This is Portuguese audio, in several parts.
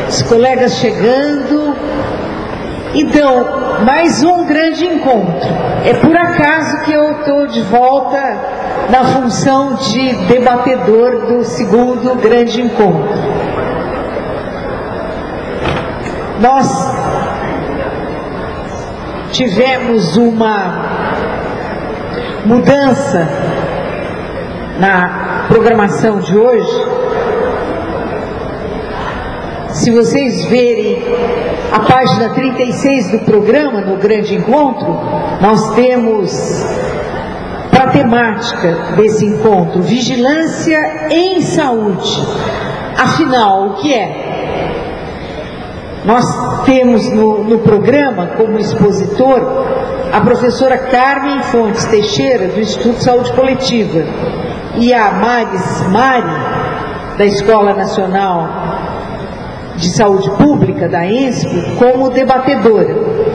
os colegas chegando. Então, mais um grande encontro. É por acaso que eu estou de volta na função de debatedor do segundo grande encontro. Nós tivemos uma mudança na programação de hoje. Se vocês verem a página 36 do programa, no grande encontro, nós temos para a temática desse encontro, vigilância em saúde. Afinal, o que é? Nós temos no programa, como expositor, a professora Carmen Fontes Teixeira, do Instituto Saúde Coletiva, e a Mari, da Escola Nacional de Saúde Pública, da ENSP, como debatedora.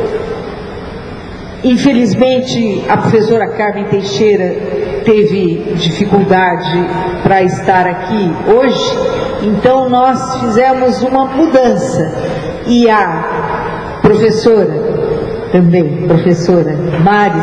Infelizmente, a professora Carmen Teixeira teve dificuldade para estar aqui hoje, então nós fizemos uma mudança. E a professora, também professora Mari,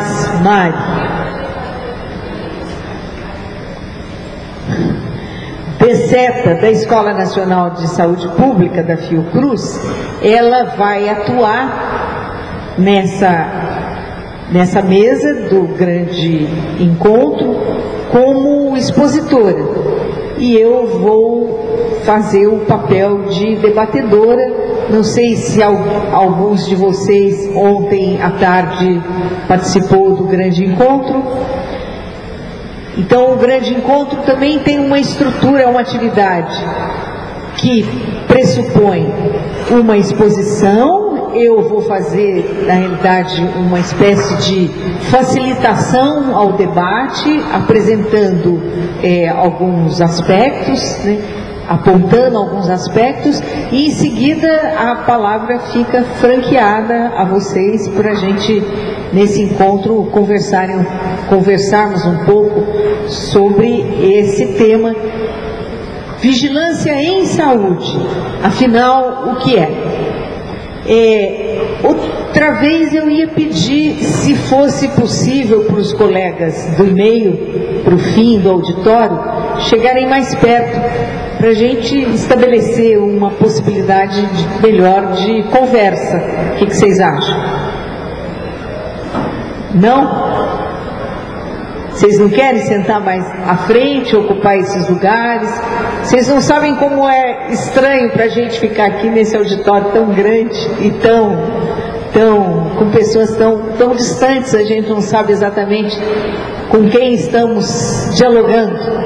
Beceta, da Escola Nacional de Saúde Pública, da Fiocruz, ela vai atuar nessa mesa do grande encontro como expositora. E eu vou fazer o papel de debatedora. Não sei se alguns de vocês ontem à tarde participou do grande encontro. Então, o grande encontro também tem uma estrutura, uma atividade que pressupõe uma exposição. Eu vou fazer, na realidade, uma espécie de facilitação ao debate, apresentando alguns aspectos, né? Apontando alguns aspectos, e em seguida a palavra fica franqueada a vocês para a gente, nesse encontro, conversarmos um pouco sobre esse tema, vigilância em saúde. Afinal, o que é? Outra vez eu ia pedir, se fosse possível, para os colegas do e-mail, para o fim do auditório, chegarem mais perto, para a gente estabelecer uma possibilidade melhor de conversa. O que vocês acham? Não? Vocês não querem sentar mais à frente, ocupar esses lugares? Vocês não sabem como é estranho para a gente ficar aqui nesse auditório tão grande e com pessoas tão distantes, a gente não sabe exatamente com quem estamos dialogando.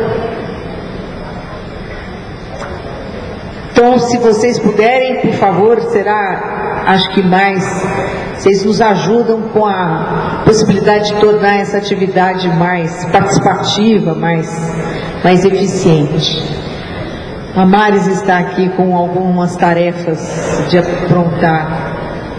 Então, se vocês puderem, por favor, acho que vocês nos ajudam com a possibilidade de tornar essa atividade mais participativa, mais eficiente. A Maris está aqui com algumas tarefas de aprontar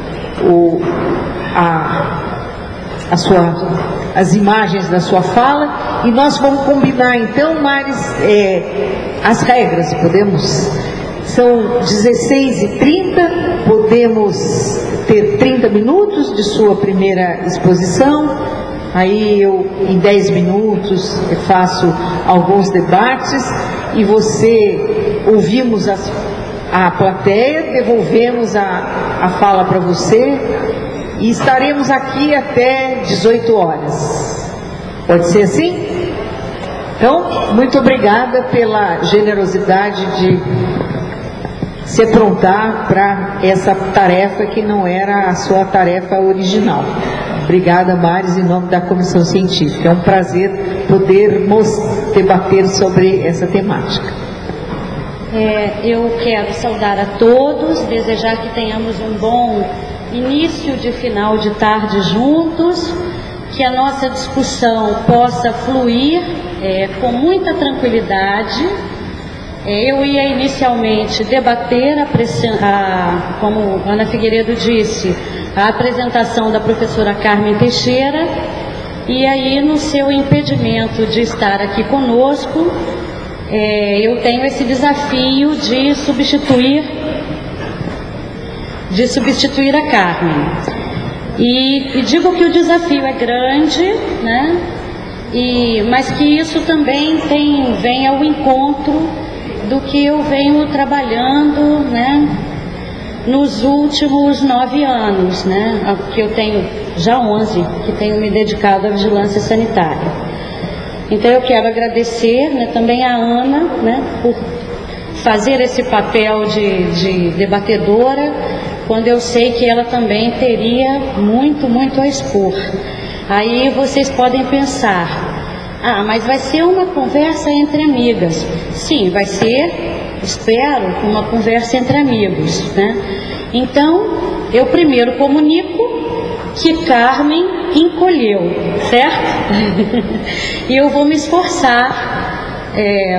as imagens da sua fala, e nós vamos combinar então, Maris, as regras. São 16h30, podemos ter 30 minutos de sua primeira exposição, aí eu, em 10 minutos, faço alguns debates, e ouvimos a plateia, devolvemos a fala para você, e estaremos aqui até 18 horas. Pode ser assim? Então, muito obrigada pela generosidade de se aprontar para essa tarefa que não era a sua tarefa original. Obrigada, Maris, em nome da Comissão Científica. É um prazer podermos debater sobre essa temática. Eu quero saudar a todos, desejar que tenhamos um bom início de final de tarde juntos, que a nossa discussão possa fluir com muita tranquilidade. Eu ia inicialmente debater, como Ana Figueiredo disse, a apresentação da professora Carmen Teixeira, e aí, no seu impedimento de estar aqui conosco, eu tenho esse desafio de substituir de substituir a Carmen. E digo que o desafio é grande, né? Mas que isso também vem ao encontro do que eu venho trabalhando, né, nos últimos 9 anos, né, que eu tenho já 11, que tenho me dedicado à vigilância sanitária. Então eu quero agradecer, né, também a Ana, né, por fazer esse papel de debatedora, quando eu sei que ela também teria muito a expor. Aí vocês podem pensar, mas vai ser uma conversa entre amigas. Sim, vai ser, espero, uma conversa entre amigos, né? Então, eu primeiro comunico que Carmen encolheu, certo? E eu vou me esforçar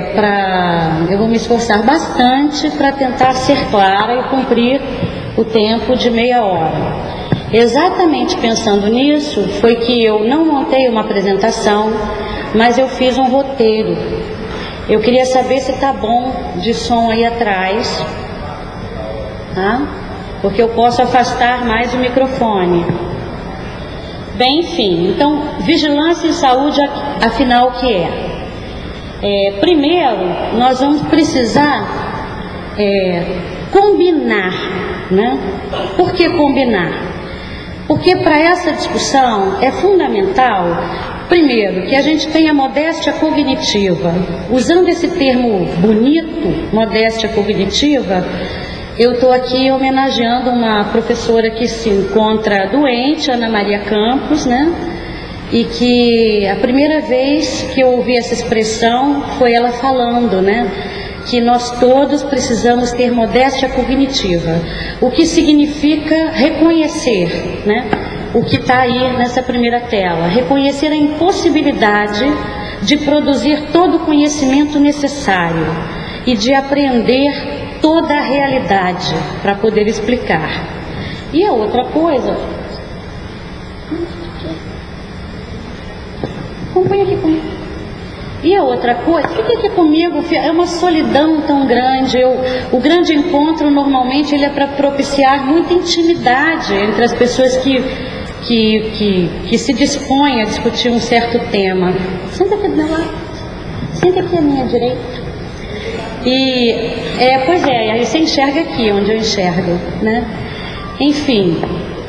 bastante para tentar ser clara e cumprir o tempo de meia hora. Exatamente pensando nisso, foi que eu não montei uma apresentação, mas eu fiz um roteiro. Eu queria saber se tá bom de som aí atrás, tá? Porque eu posso afastar mais o microfone. Bem, enfim, então, vigilância em saúde, afinal, o que é? Primeiro, nós vamos precisar combinar, né? Por que combinar? Porque para essa discussão é fundamental, primeiro, que a gente tenha modéstia cognitiva. Usando esse termo bonito, modéstia cognitiva, eu estou aqui homenageando uma professora que se encontra doente, Ana Maria Campos, né? E que a primeira vez que eu ouvi essa expressão foi ela falando, né? Que nós todos precisamos ter modéstia cognitiva, o que significa reconhecer, né, o que está aí nessa primeira tela, reconhecer a impossibilidade de produzir todo o conhecimento necessário e de aprender toda a realidade para poder explicar. E a outra coisa, acompanha aqui comigo. E a outra coisa, fica aqui comigo, é uma solidão tão grande. O grande encontro, normalmente, ele é para propiciar muita intimidade entre as pessoas que se dispõem a discutir um certo tema. Senta aqui do meu lado, senta aqui à minha direita. Pois é, aí você enxerga aqui, onde eu enxergo, né? Enfim...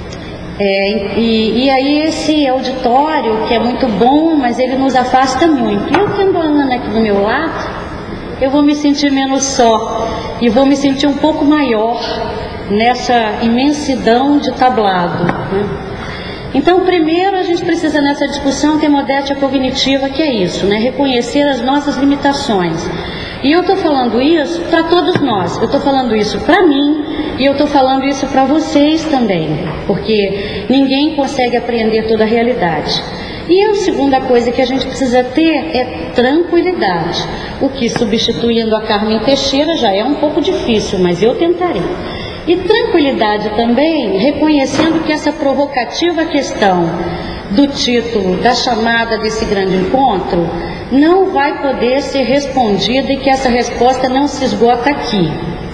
E aí esse auditório, que é muito bom, mas ele nos afasta muito. E eu tendo a Ana aqui do meu lado, eu vou me sentir menos só, e vou me sentir um pouco maior nessa imensidão de tablado, né? Então, primeiro a gente precisa nessa discussão ter modéstia cognitiva, que é isso, né? Reconhecer as nossas limitações. E eu estou falando isso para todos nós, eu estou falando isso para mim e eu estou falando isso para vocês também, porque ninguém consegue apreender toda a realidade. E a segunda coisa que a gente precisa ter é tranquilidade, o que, substituindo a Carmen Teixeira, já é um pouco difícil, mas eu tentarei. E tranquilidade também, reconhecendo que essa provocativa questão do título, da chamada desse grande encontro, não vai poder ser respondida e que essa resposta não se esgota aqui.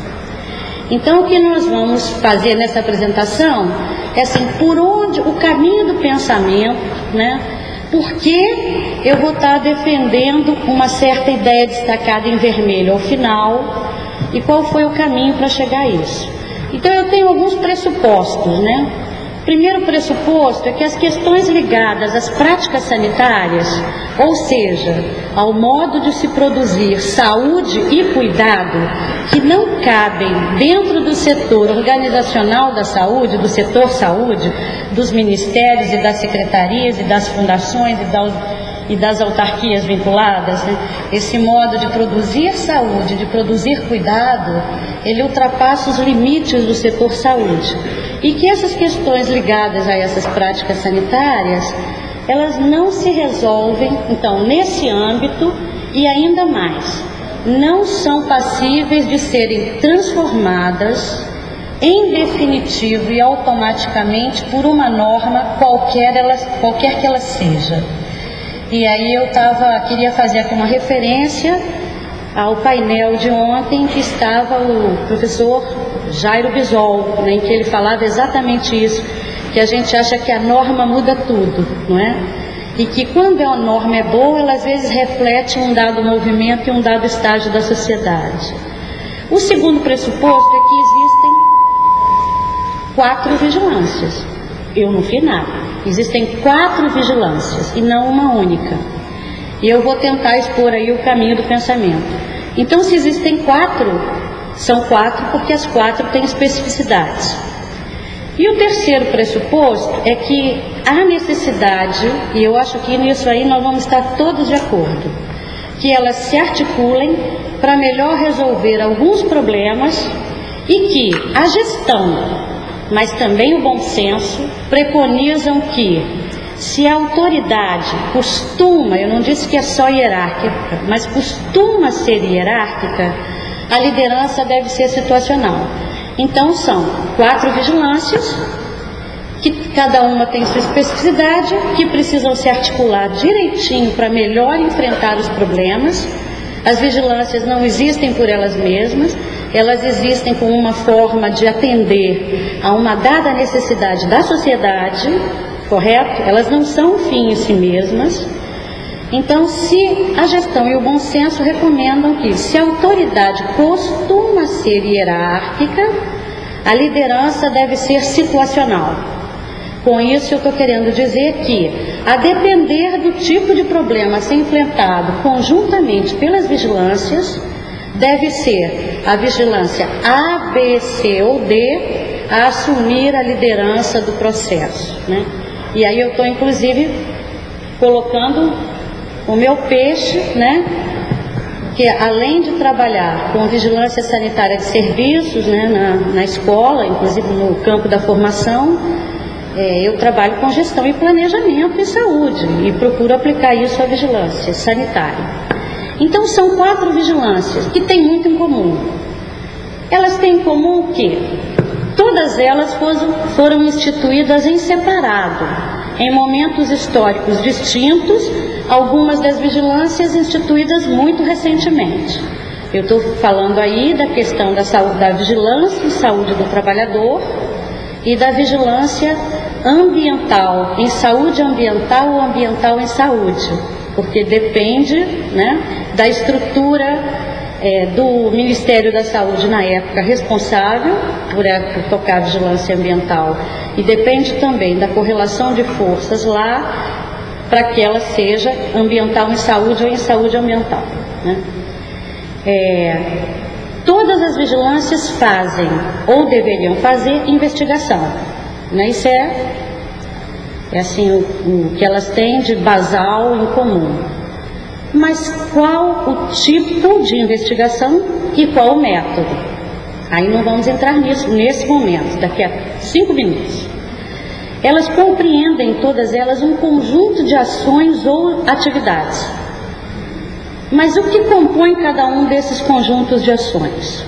Então, o que nós vamos fazer nessa apresentação é assim, por onde, o caminho do pensamento, né? Por que eu vou estar defendendo uma certa ideia destacada em vermelho ao final e qual foi o caminho para chegar a isso. Então, eu tenho alguns pressupostos, né? Primeiro pressuposto é que as questões ligadas às práticas sanitárias, ou seja, ao modo de se produzir saúde e cuidado, que não cabem dentro do setor organizacional da saúde, do setor saúde, dos ministérios e das secretarias e das fundações e das autarquias vinculadas, né? Esse modo de produzir saúde, de produzir cuidado, ele ultrapassa os limites do setor saúde. E que essas questões ligadas a essas práticas sanitárias, elas não se resolvem, então, nesse âmbito e ainda mais, não são passíveis de serem transformadas em definitivo e automaticamente por uma norma qualquer que ela seja. E aí eu queria fazer aqui uma referência ao painel de ontem, que estava o professor Jairo Bisol, né, em que ele falava exatamente isso, que a gente acha que a norma muda tudo, não é? E que quando a norma é boa, ela às vezes reflete um dado movimento e um dado estágio da sociedade. O segundo pressuposto é que existem 4 vigilâncias. Eu não fiz nada. Existem 4 vigilâncias e não uma única. E eu vou tentar expor aí o caminho do pensamento. Então, se existem 4, são 4 porque as 4 têm especificidades. E o terceiro pressuposto é que há necessidade, e eu acho que nisso aí nós vamos estar todos de acordo, que elas se articulem para melhor resolver alguns problemas e que a gestão, mas também o bom senso, preconizam que se a autoridade costuma, eu não disse que é só hierárquica, mas costuma ser hierárquica, a liderança deve ser situacional. Então são 4 vigilâncias, que cada uma tem sua especificidade, que precisam se articular direitinho para melhor enfrentar os problemas. As vigilâncias não existem por elas mesmas, elas existem como uma forma de atender a uma dada necessidade da sociedade, correto? Elas não são um fim em si mesmas. Então, se a gestão e o bom senso recomendam que, se a autoridade costuma ser hierárquica, a liderança deve ser situacional. Com isso, eu estou querendo dizer que, a depender do tipo de problema a ser enfrentado conjuntamente pelas vigilâncias, deve ser a vigilância A, B, C ou D a assumir a liderança do processo, né? E aí eu estou, inclusive, colocando o meu peixe, né, que além de trabalhar com vigilância sanitária de serviços, né, na escola, inclusive no campo da formação, eu trabalho com gestão e planejamento em saúde e procuro aplicar isso à vigilância sanitária. Então são 4 vigilâncias que têm muito em comum. Elas têm em comum que todas elas foram instituídas em separado, em momentos históricos distintos, algumas das vigilâncias instituídas muito recentemente. Eu estou falando aí da questão da saúde, da vigilância em saúde do trabalhador e da vigilância ambiental, em saúde ambiental ou ambiental em saúde, porque depende, né, da estrutura do Ministério da Saúde na época responsável por tocar a vigilância ambiental, e depende também da correlação de forças lá para que ela seja ambiental em saúde ou em saúde ambiental, né? Todas as vigilâncias fazem ou deveriam fazer investigação, né? Isso é assim o que elas têm de basal em comum. Mas qual o tipo de investigação e qual o método? Aí não vamos entrar nisso nesse momento, daqui a 5 minutos. Elas compreendem, todas elas, um conjunto de ações ou atividades. Mas o que compõe cada um desses conjuntos de ações?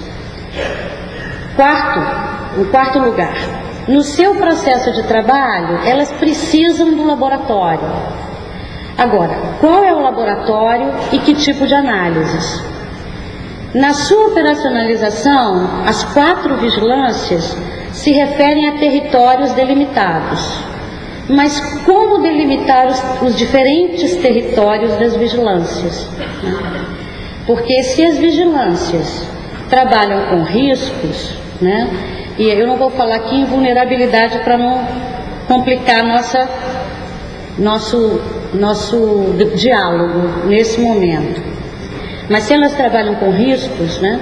Em quarto lugar, no seu processo de trabalho, elas precisam do laboratório. Agora, qual é o laboratório e que tipo de análises? Na sua operacionalização, as 4 vigilâncias se referem a territórios delimitados. Mas como delimitar os diferentes territórios das vigilâncias? Porque se as vigilâncias trabalham com riscos, né, e eu não vou falar aqui em vulnerabilidade para não complicar nosso diálogo nesse momento. Mas se elas trabalham com riscos, né,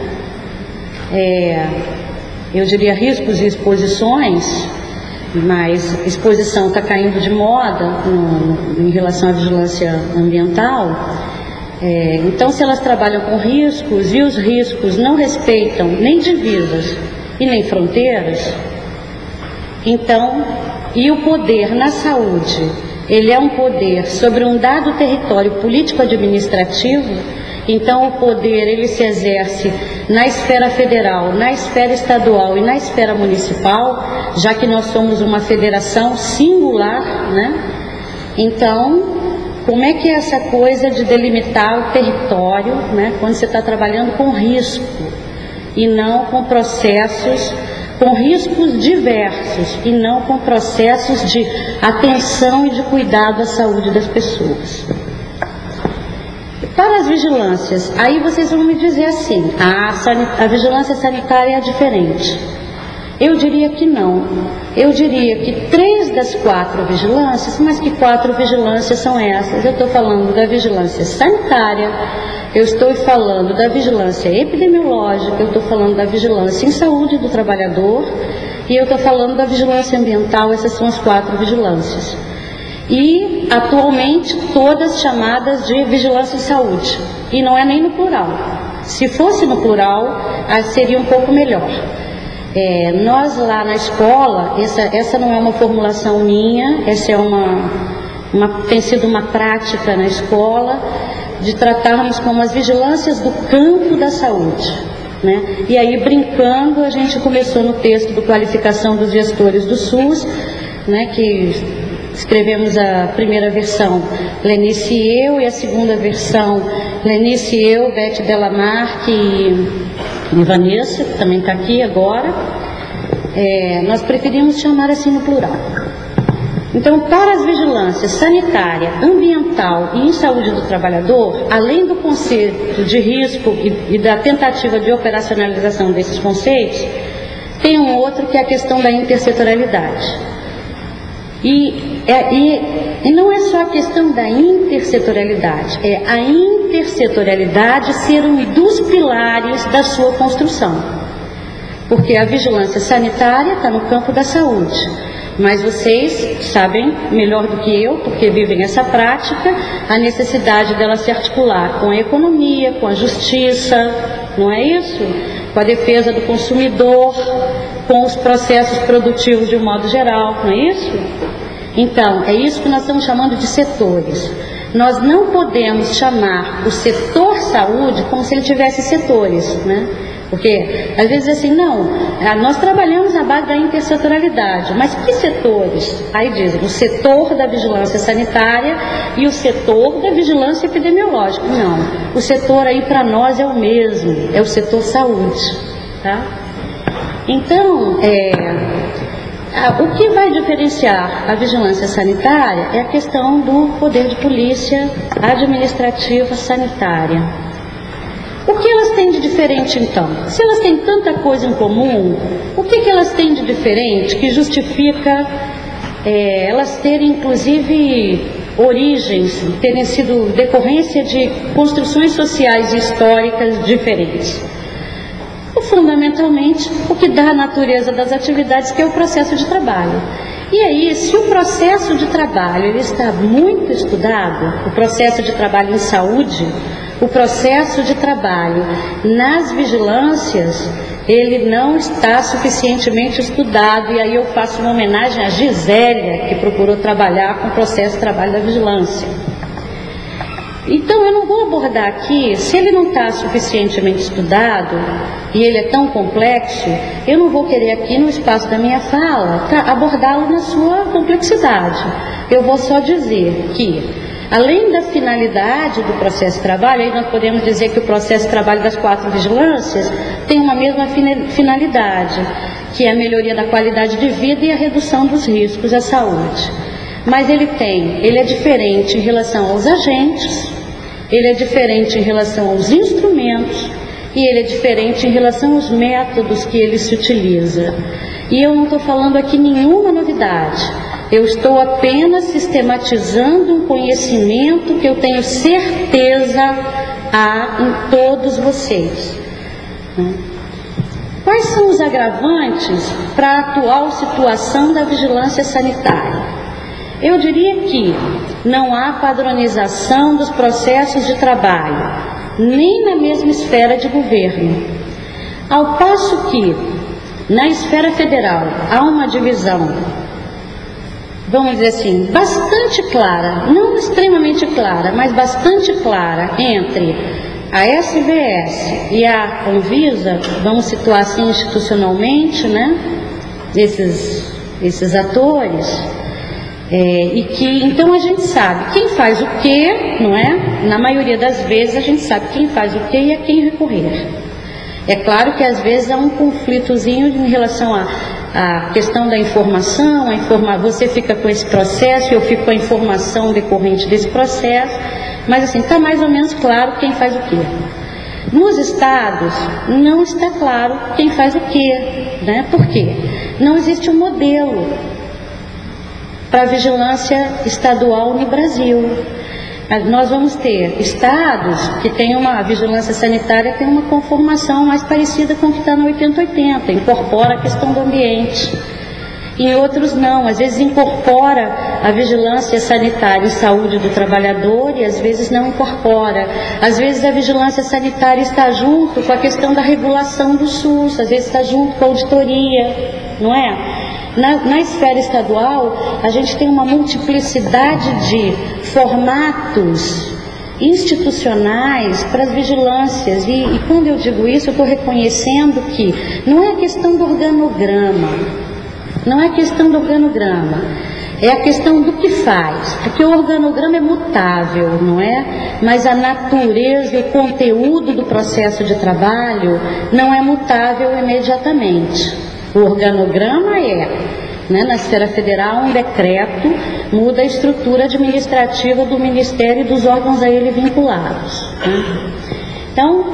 eu diria riscos e exposições, mas exposição está caindo de moda em relação à vigilância ambiental. Então, se elas trabalham com riscos e os riscos não respeitam nem divisas e nem fronteiras, então, e o poder na saúde, ele é um poder sobre um dado território político-administrativo, então o poder ele se exerce na esfera federal, na esfera estadual e na esfera municipal, já que nós somos uma federação singular, né? Então, como é que é essa coisa de delimitar o território, né, quando você está trabalhando com risco? e não com processos com riscos diversos e não com processos de atenção e de cuidado à saúde das pessoas. Para as vigilâncias, aí vocês vão me dizer assim, a vigilância sanitária é diferente. Eu diria que não. Eu diria que 3 das 4 vigilâncias, mas que 4 vigilâncias são essas? Eu estou falando da vigilância sanitária, eu estou falando da vigilância epidemiológica, eu estou falando da vigilância em saúde do trabalhador e eu estou falando da vigilância ambiental. Essas são as 4 vigilâncias. E, atualmente, todas chamadas de vigilância em saúde. E não é nem no plural. Se fosse no plural, seria um pouco melhor. Nós lá na escola, essa não é uma formulação minha, essa é tem sido uma prática na escola, de tratarmos como as vigilâncias do campo da saúde, né? E aí, brincando, a gente começou no texto do Qualificação dos Gestores do SUS, né, que escrevemos a primeira versão, Lenice e eu, e a segunda versão, Lenice e eu, Beth Delamarque e Vanessa, que também está aqui agora. Nós preferimos chamar assim no plural. Então, para as vigilâncias sanitária, ambiental e em saúde do trabalhador, além do conceito de risco e da tentativa de operacionalização desses conceitos, tem um outro que é a questão da intersetorialidade. E não é só a questão da intersetorialidade, é a intersetorialidade ser um dos pilares da sua construção. Porque a vigilância sanitária está no campo da saúde, mas vocês sabem melhor do que eu, porque vivem essa prática, a necessidade dela se articular com a economia, com a justiça, não é isso? Com a defesa do consumidor, com os processos produtivos de um modo geral, não é isso? Então, é isso que nós estamos chamando de setores. Nós não podemos chamar o setor saúde como se ele tivesse setores, né? Porque, às vezes, assim, não, nós trabalhamos na base da intersetorialidade, mas que setores? Aí dizem, o setor da vigilância sanitária e o setor da vigilância epidemiológica. Não, o setor aí para nós é o mesmo, é o setor saúde, tá? Então, o que vai diferenciar a vigilância sanitária é a questão do poder de polícia administrativa sanitária. O que elas têm de diferente, então? Se elas têm tanta coisa em comum, o que elas têm de diferente que justifica elas terem, inclusive, origens, terem sido decorrência de construções sociais e históricas diferentes? Fundamentalmente, o que dá a natureza das atividades, que é o processo de trabalho. E aí, se o processo de trabalho ele está muito estudado, o processo de trabalho em saúde, o processo de trabalho nas vigilâncias, ele não está suficientemente estudado, e aí eu faço uma homenagem à Gisélia, que procurou trabalhar com o processo de trabalho da vigilância. Então, eu não vou abordar aqui, se ele não está suficientemente estudado, e ele é tão complexo, eu não vou querer aqui no espaço da minha fala abordá-lo na sua complexidade. Eu vou só dizer que, além da finalidade do processo de trabalho, aí nós podemos dizer que o processo de trabalho das 4 vigilâncias tem uma mesma finalidade, que é a melhoria da qualidade de vida e a redução dos riscos à saúde. Mas ele é diferente em relação aos agentes, ele é diferente em relação aos instrumentos e ele é diferente em relação aos métodos que ele se utiliza. E eu não estou falando aqui nenhuma novidade, eu estou apenas sistematizando um conhecimento que eu tenho certeza há em todos vocês. Quais são os agravantes para a atual situação da vigilância sanitária? Eu diria que não há padronização dos processos de trabalho, nem na mesma esfera de governo. Ao passo que, na esfera federal, há uma divisão, vamos dizer assim, bastante clara, não extremamente clara, mas bastante clara, entre a SVS e a Anvisa, vamos situar assim institucionalmente, né, esses atores. E que, então, a gente sabe quem faz o quê, não é? Na maioria das vezes a gente sabe quem faz o quê e a quem recorrer. É claro que às vezes há um conflitozinho em relação à questão da informação, você fica com esse processo, eu fico com a informação decorrente desse processo, mas assim, está mais ou menos claro quem faz o quê. Nos estados, não está claro quem faz o quê, né? Por quê? Não existe um modelo para a vigilância estadual no Brasil. Nós vamos ter estados que têm uma vigilância sanitária, tem uma conformação mais parecida com o que está na 80-80, incorpora a questão do ambiente. Em outros não, às vezes incorpora a vigilância sanitária e saúde do trabalhador e às vezes não incorpora. Às vezes a vigilância sanitária está junto com a questão da regulação do SUS, às vezes está junto com a auditoria, não é? Na esfera estadual, a gente tem uma multiplicidade de formatos institucionais para as vigilâncias. E quando eu digo isso, eu estou reconhecendo que não é a questão do organograma, não é a questão do organograma, é a questão do que faz, porque o organograma é mutável, não é? Mas a natureza e o conteúdo do processo de trabalho não é mutável imediatamente. O organograma na esfera federal, um decreto muda a estrutura administrativa do Ministério e dos órgãos a ele vinculados. Né? Então,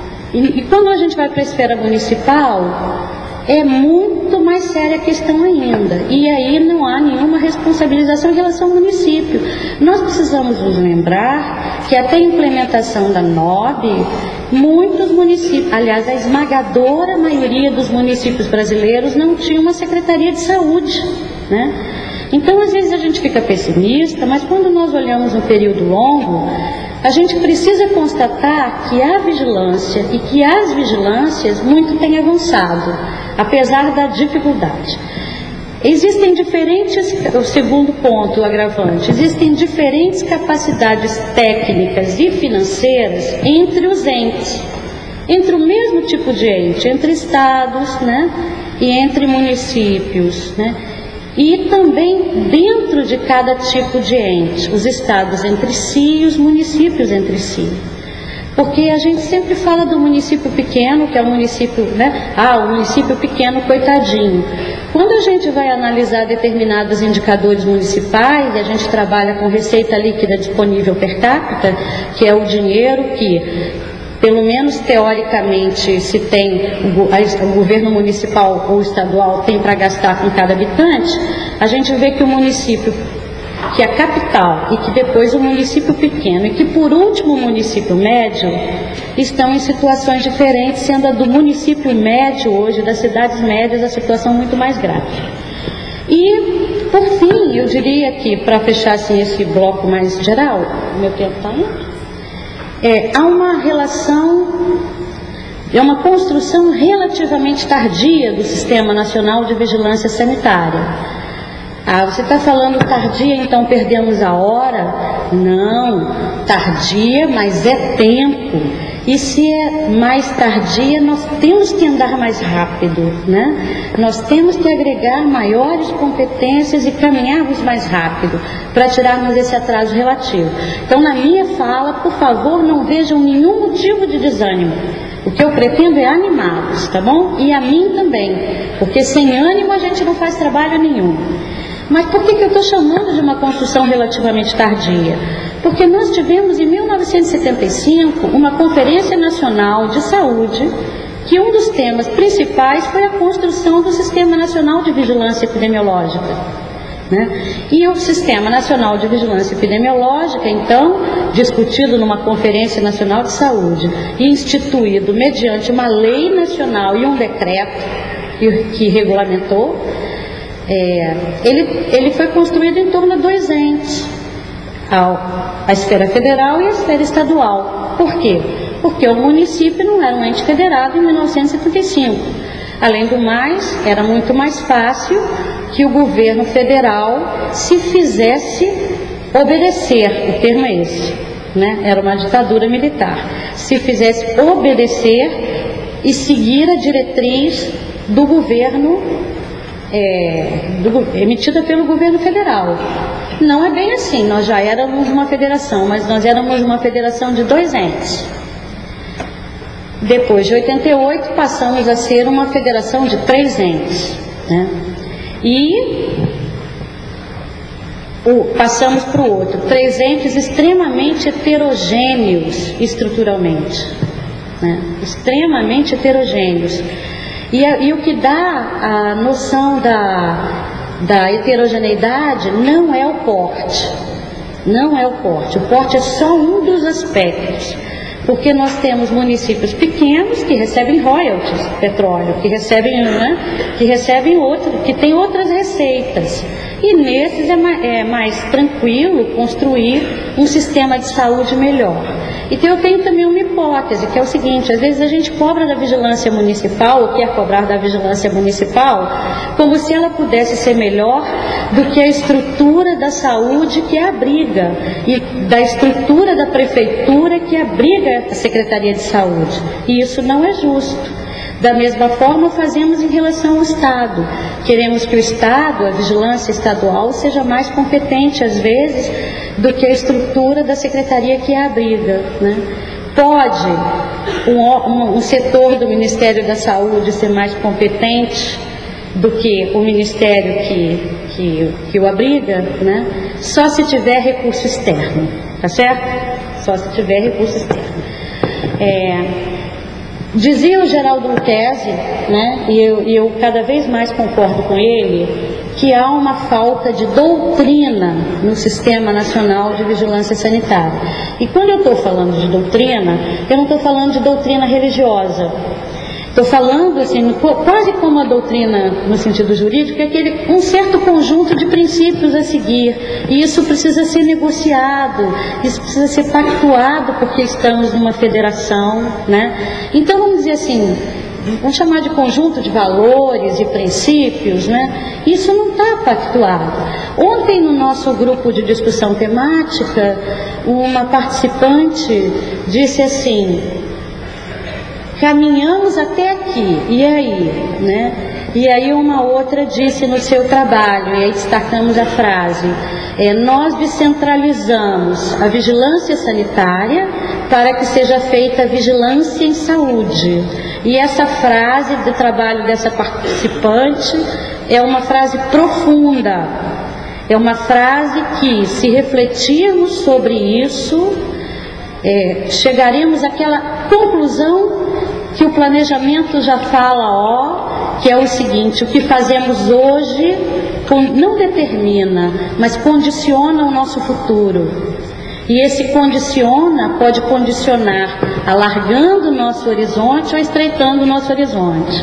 e quando a gente vai para a esfera municipal, é muito mais séria a questão ainda. E aí não há nenhuma responsabilização em relação ao município. Nós precisamos nos lembrar que até a implementação da NOB, muitos municípios, aliás, a esmagadora maioria dos municípios brasileiros não tinha uma secretaria de saúde, né? Então, às vezes a gente fica pessimista, mas quando nós olhamos um período longo, a gente precisa constatar que a vigilância e que as vigilâncias muito têm avançado, apesar da dificuldade. Existem diferentes, o segundo ponto, o agravante, existem diferentes capacidades técnicas e financeiras entre os entes, entre o mesmo tipo de ente, entre estados, né, e entre municípios, né, e também dentro de cada tipo de ente, os estados entre si e os municípios entre si. Porque a gente sempre fala do município pequeno, que é o município, né? O município pequeno, coitadinho. Quando a gente vai analisar determinados indicadores municipais, e a gente trabalha com receita líquida disponível per capita, que é o dinheiro que, pelo menos teoricamente, se tem, o governo municipal ou estadual tem para gastar com cada habitante, a gente vê que o município, que é a capital, e que depois o município pequeno, e que por último o município médio, estão em situações diferentes, sendo a do município médio hoje, das cidades médias, a situação muito mais grave. E, por fim, eu diria que, para fechar assim, esse bloco mais geral, o meu tempo está indo, há uma relação, uma construção relativamente tardia do Sistema Nacional de Vigilância Sanitária. Você está falando tardia, então perdemos a hora? Não, tardia, mas é tempo. E se é mais tardia, nós temos que andar mais rápido, né? Nós temos que agregar maiores competências e caminharmos mais rápido para tirarmos esse atraso relativo. Então, na minha fala, por favor, não vejam nenhum motivo de desânimo. O que eu pretendo é animá-los, tá bom? E a mim também, porque sem ânimo a gente não faz trabalho nenhum. Mas por que eu estou chamando de uma construção relativamente tardia? Porque nós tivemos em 1975 uma Conferência Nacional de Saúde, que um dos temas principais foi a construção do Sistema Nacional de Vigilância Epidemiológica, né? E o Sistema Nacional de Vigilância Epidemiológica, então, discutido numa Conferência Nacional de Saúde e instituído mediante uma lei nacional e um decreto que regulamentou, ele foi construído em torno de dois entes, a esfera federal e a esfera estadual. Por quê? Porque o município não era um ente federado em 1975. Além do mais, era muito mais fácil que o governo federal se fizesse obedecer, o termo é esse, né? Era uma ditadura militar, se fizesse obedecer e seguir a diretriz do governo emitida pelo governo federal. Não é bem assim, nós já éramos uma federação, mas nós éramos uma federação de dois entes. Depois de 88, passamos a ser uma federação de 3 entes, né? E passamos para o outro, 3 entes extremamente heterogêneos estruturalmente, né? Extremamente heterogêneos. E o que dá a noção da heterogeneidade não é o porte, não é o porte. O porte é só um dos aspectos. Porque nós temos municípios pequenos que recebem royalties, petróleo, que recebem, né, que têm outras receitas. E nesses é mais tranquilo construir um sistema de saúde melhor. Então eu tenho também uma hipótese, que é o seguinte: às vezes a gente cobra da vigilância municipal, ou quer cobrar da vigilância municipal, como se ela pudesse ser melhor do que a estrutura da saúde que abriga, e da estrutura da prefeitura que abriga a Secretaria de Saúde. E isso não é justo. Da mesma forma fazemos em relação ao Estado. Queremos que o Estado, a vigilância estadual, seja mais competente, às vezes, do que a estrutura da Secretaria que a abriga, né? Pode um setor do Ministério da Saúde ser mais competente do que o Ministério que o abriga, né? Só se tiver recurso externo, tá certo? Só se tiver recurso externo. Dizia o Geraldo Lucchesi, né, e eu cada vez mais concordo com ele, que há uma falta de doutrina no Sistema Nacional de Vigilância Sanitária. E quando eu estou falando de doutrina, eu não estou falando de doutrina religiosa. Estou falando, assim, quase como a doutrina no sentido jurídico, é um certo conjunto de princípios a seguir. E isso precisa ser negociado, isso precisa ser pactuado, porque estamos numa federação, né? Então, vamos dizer assim, vamos chamar de conjunto de valores e princípios, né? Isso não está pactuado. Ontem, no nosso grupo de discussão temática, uma participante disse assim: caminhamos até aqui, e aí, né? E aí uma outra disse no seu trabalho, e aí destacamos a frase: nós descentralizamos a vigilância sanitária para que seja feita a vigilância em saúde. E essa frase do trabalho dessa participante é uma frase profunda, é uma frase que, se refletirmos sobre isso, chegaremos àquela conclusão que o planejamento já fala, que é o seguinte: o que fazemos hoje não determina, mas condiciona o nosso futuro. E esse condiciona pode condicionar alargando o nosso horizonte ou estreitando o nosso horizonte.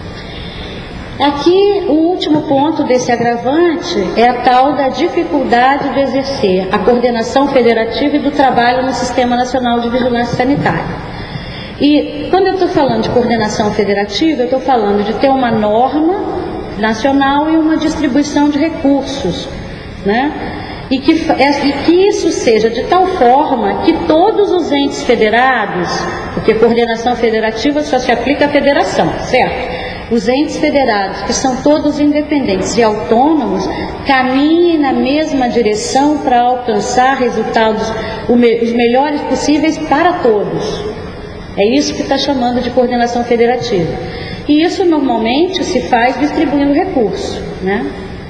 Aqui, o último ponto desse agravante é a tal da dificuldade de exercer a coordenação federativa e do trabalho no Sistema Nacional de Vigilância Sanitária. E quando eu estou falando de coordenação federativa, eu estou falando de ter uma norma nacional e uma distribuição de recursos, né? E que isso seja de tal forma que todos os entes federados, porque coordenação federativa só se aplica à federação, certo? Os entes federados, que são todos independentes e autônomos, caminhem na mesma direção para alcançar resultados os melhores possíveis para todos. É isso que está chamando de coordenação federativa. E isso normalmente se faz distribuindo recurso, né?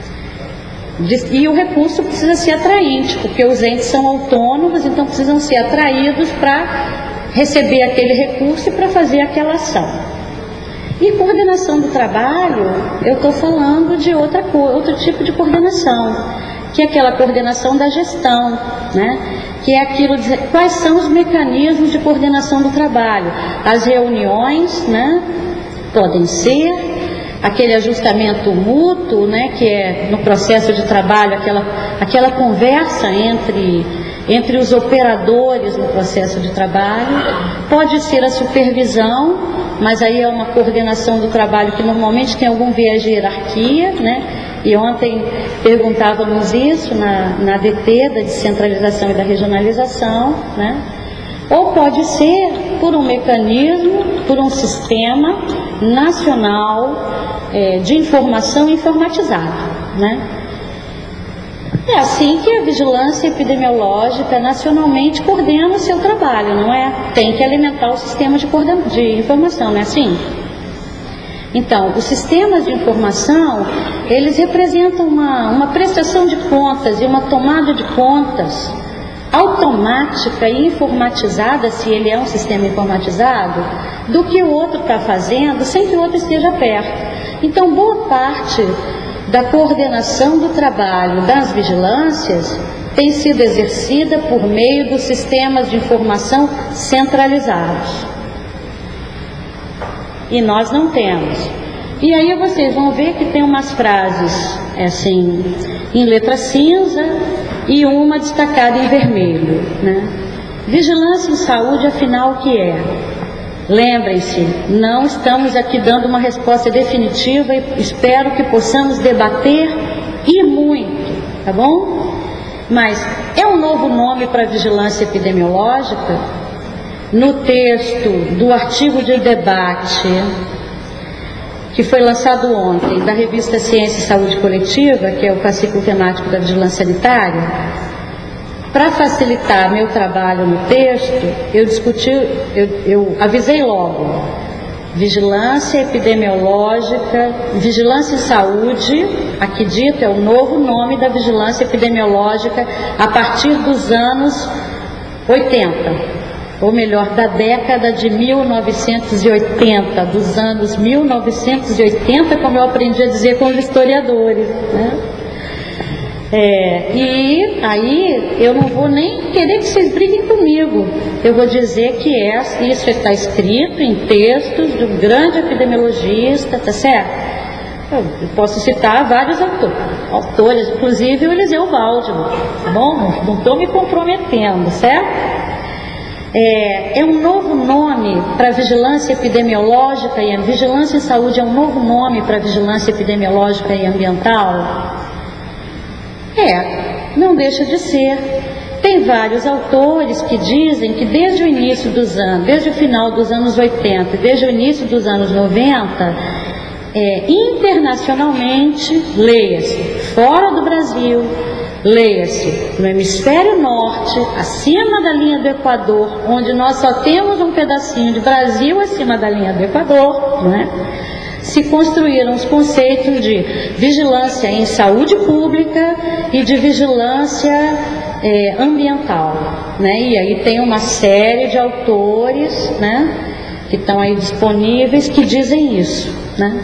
E o recurso precisa ser atraente, porque os entes são autônomos, então precisam ser atraídos para receber aquele recurso e para fazer aquela ação. E coordenação do trabalho, eu estou falando de outro tipo de coordenação, que é aquela coordenação da gestão, né? Que é aquilo de quais são os mecanismos de coordenação do trabalho. As reuniões, né, podem ser aquele ajustamento mútuo, né, que é no processo de trabalho, aquela conversa entre os operadores no processo de trabalho. Pode ser a supervisão, mas aí é uma coordenação do trabalho que normalmente tem algum viés de hierarquia, né? E ontem perguntávamos isso na DT, da descentralização e da regionalização, né? Ou pode ser por um mecanismo, por um sistema nacional de informação informatizado, né? É assim que a vigilância epidemiológica nacionalmente coordena o seu trabalho, não é? Tem que alimentar o sistema de informação, não é assim? Então, os sistemas de informação, eles representam uma prestação de contas e uma tomada de contas automática e informatizada, se ele é um sistema informatizado, do que o outro está fazendo, sem que o outro esteja perto. Então, boa parte da coordenação do trabalho das vigilâncias tem sido exercida por meio dos sistemas de informação centralizados. E nós não temos. E aí vocês vão ver que tem umas frases, assim, em letra cinza e uma destacada em vermelho, né? Vigilância em saúde, afinal, o que é? Lembrem-se, não estamos aqui dando uma resposta definitiva e espero que possamos debater e muito, tá bom? Mas é um novo nome para vigilância epidemiológica? No texto do artigo de debate que foi lançado ontem da revista Ciência e Saúde Coletiva, que é o fascículo temático da vigilância sanitária, para facilitar meu trabalho no texto, eu avisei logo: vigilância epidemiológica, vigilância em saúde, aqui dito é o novo nome da vigilância epidemiológica a partir dos anos 80, ou melhor, da década de 1980, dos anos 1980, como eu aprendi a dizer com os historiadores, né? E aí eu não vou nem querer que vocês briguem comigo. Eu vou dizer que isso está escrito em textos de um grande epidemiologista, tá certo? Eu posso citar vários autores, inclusive o Eliseu Waldman, tá bom? Não estou me comprometendo, certo? É um novo nome para vigilância epidemiológica e a vigilância em saúde é um novo nome para vigilância epidemiológica e ambiental? Não deixa de ser. Tem vários autores que dizem que desde o início dos anos, desde o final dos anos 80 e desde o início dos anos 90, internacionalmente, leia-se, fora do Brasil, leia-se no hemisfério norte, acima da linha do Equador, onde nós só temos um pedacinho de Brasil acima da linha do Equador, não é? Se construíram os conceitos de vigilância em saúde pública e de vigilância ambiental, né? E aí tem uma série de autores, né, que estão aí disponíveis que dizem isso, né?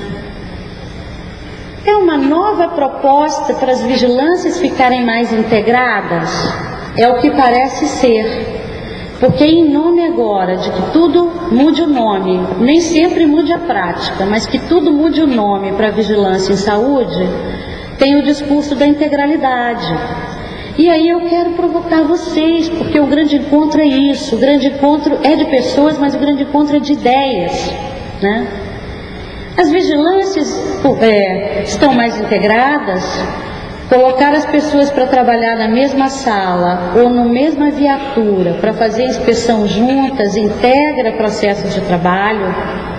É uma nova proposta para as vigilâncias ficarem mais integradas? É o que parece ser. Porque em nome agora de que tudo mude o nome, nem sempre mude a prática, mas que tudo mude o nome para vigilância em saúde, tem o discurso da integralidade. E aí eu quero provocar vocês, porque o grande encontro é isso, o grande encontro é de pessoas, mas o grande encontro é de ideias, né? As vigilâncias estão mais integradas. Colocar as pessoas para trabalhar na mesma sala ou na mesma viatura para fazer inspeção juntas integra processos de trabalho.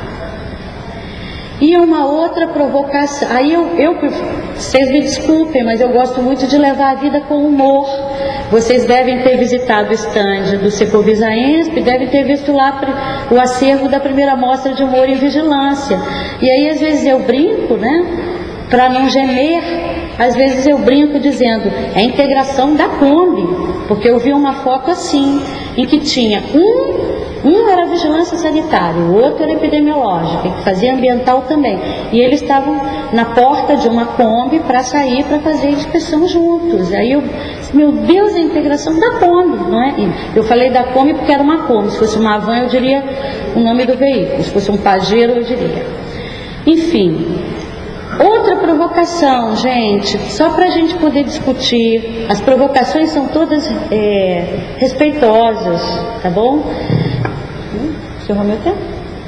E uma outra provocação, aí vocês me desculpem, mas eu gosto muito de levar a vida com humor. Vocês devem ter visitado o stand do Secovisaensp, devem ter visto lá o acervo da primeira mostra de humor em vigilância. E aí às vezes eu brinco, né, para não gemer, às vezes eu brinco dizendo, é a integração da Kombi, porque eu vi uma foto assim, em que tinha um era vigilância sanitária, o outro era epidemiológica, que fazia ambiental também. E eles estavam na porta de uma Kombi para sair para fazer inspeção juntos. Aí meu Deus, a integração da Kombi, não é? Eu falei da Kombi porque era uma Kombi, se fosse uma van eu diria o nome do veículo, se fosse um Pajero eu diria. Enfim, outra provocação, gente, só para a gente poder discutir, as provocações são todas respeitosas, tá bom? Encerrou meu tempo?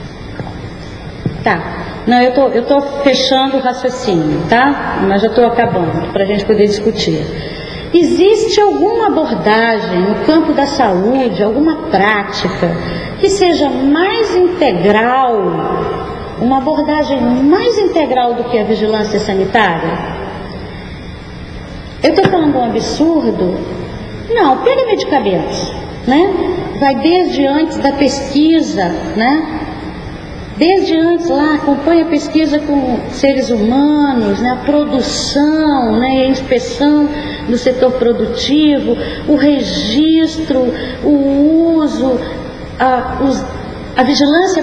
Tá. Não, eu tô fechando o raciocínio, tá? Mas já estou acabando, para a gente poder discutir. Existe alguma abordagem no campo da saúde, alguma prática que seja mais integral, uma abordagem mais integral do que a vigilância sanitária? Eu estou falando um absurdo? Não, pega medicamentos, né? Vai desde antes da pesquisa, né? Desde antes lá, acompanha a pesquisa com seres humanos, né? A produção, né? A inspeção do setor produtivo, o registro, o uso, a vigilância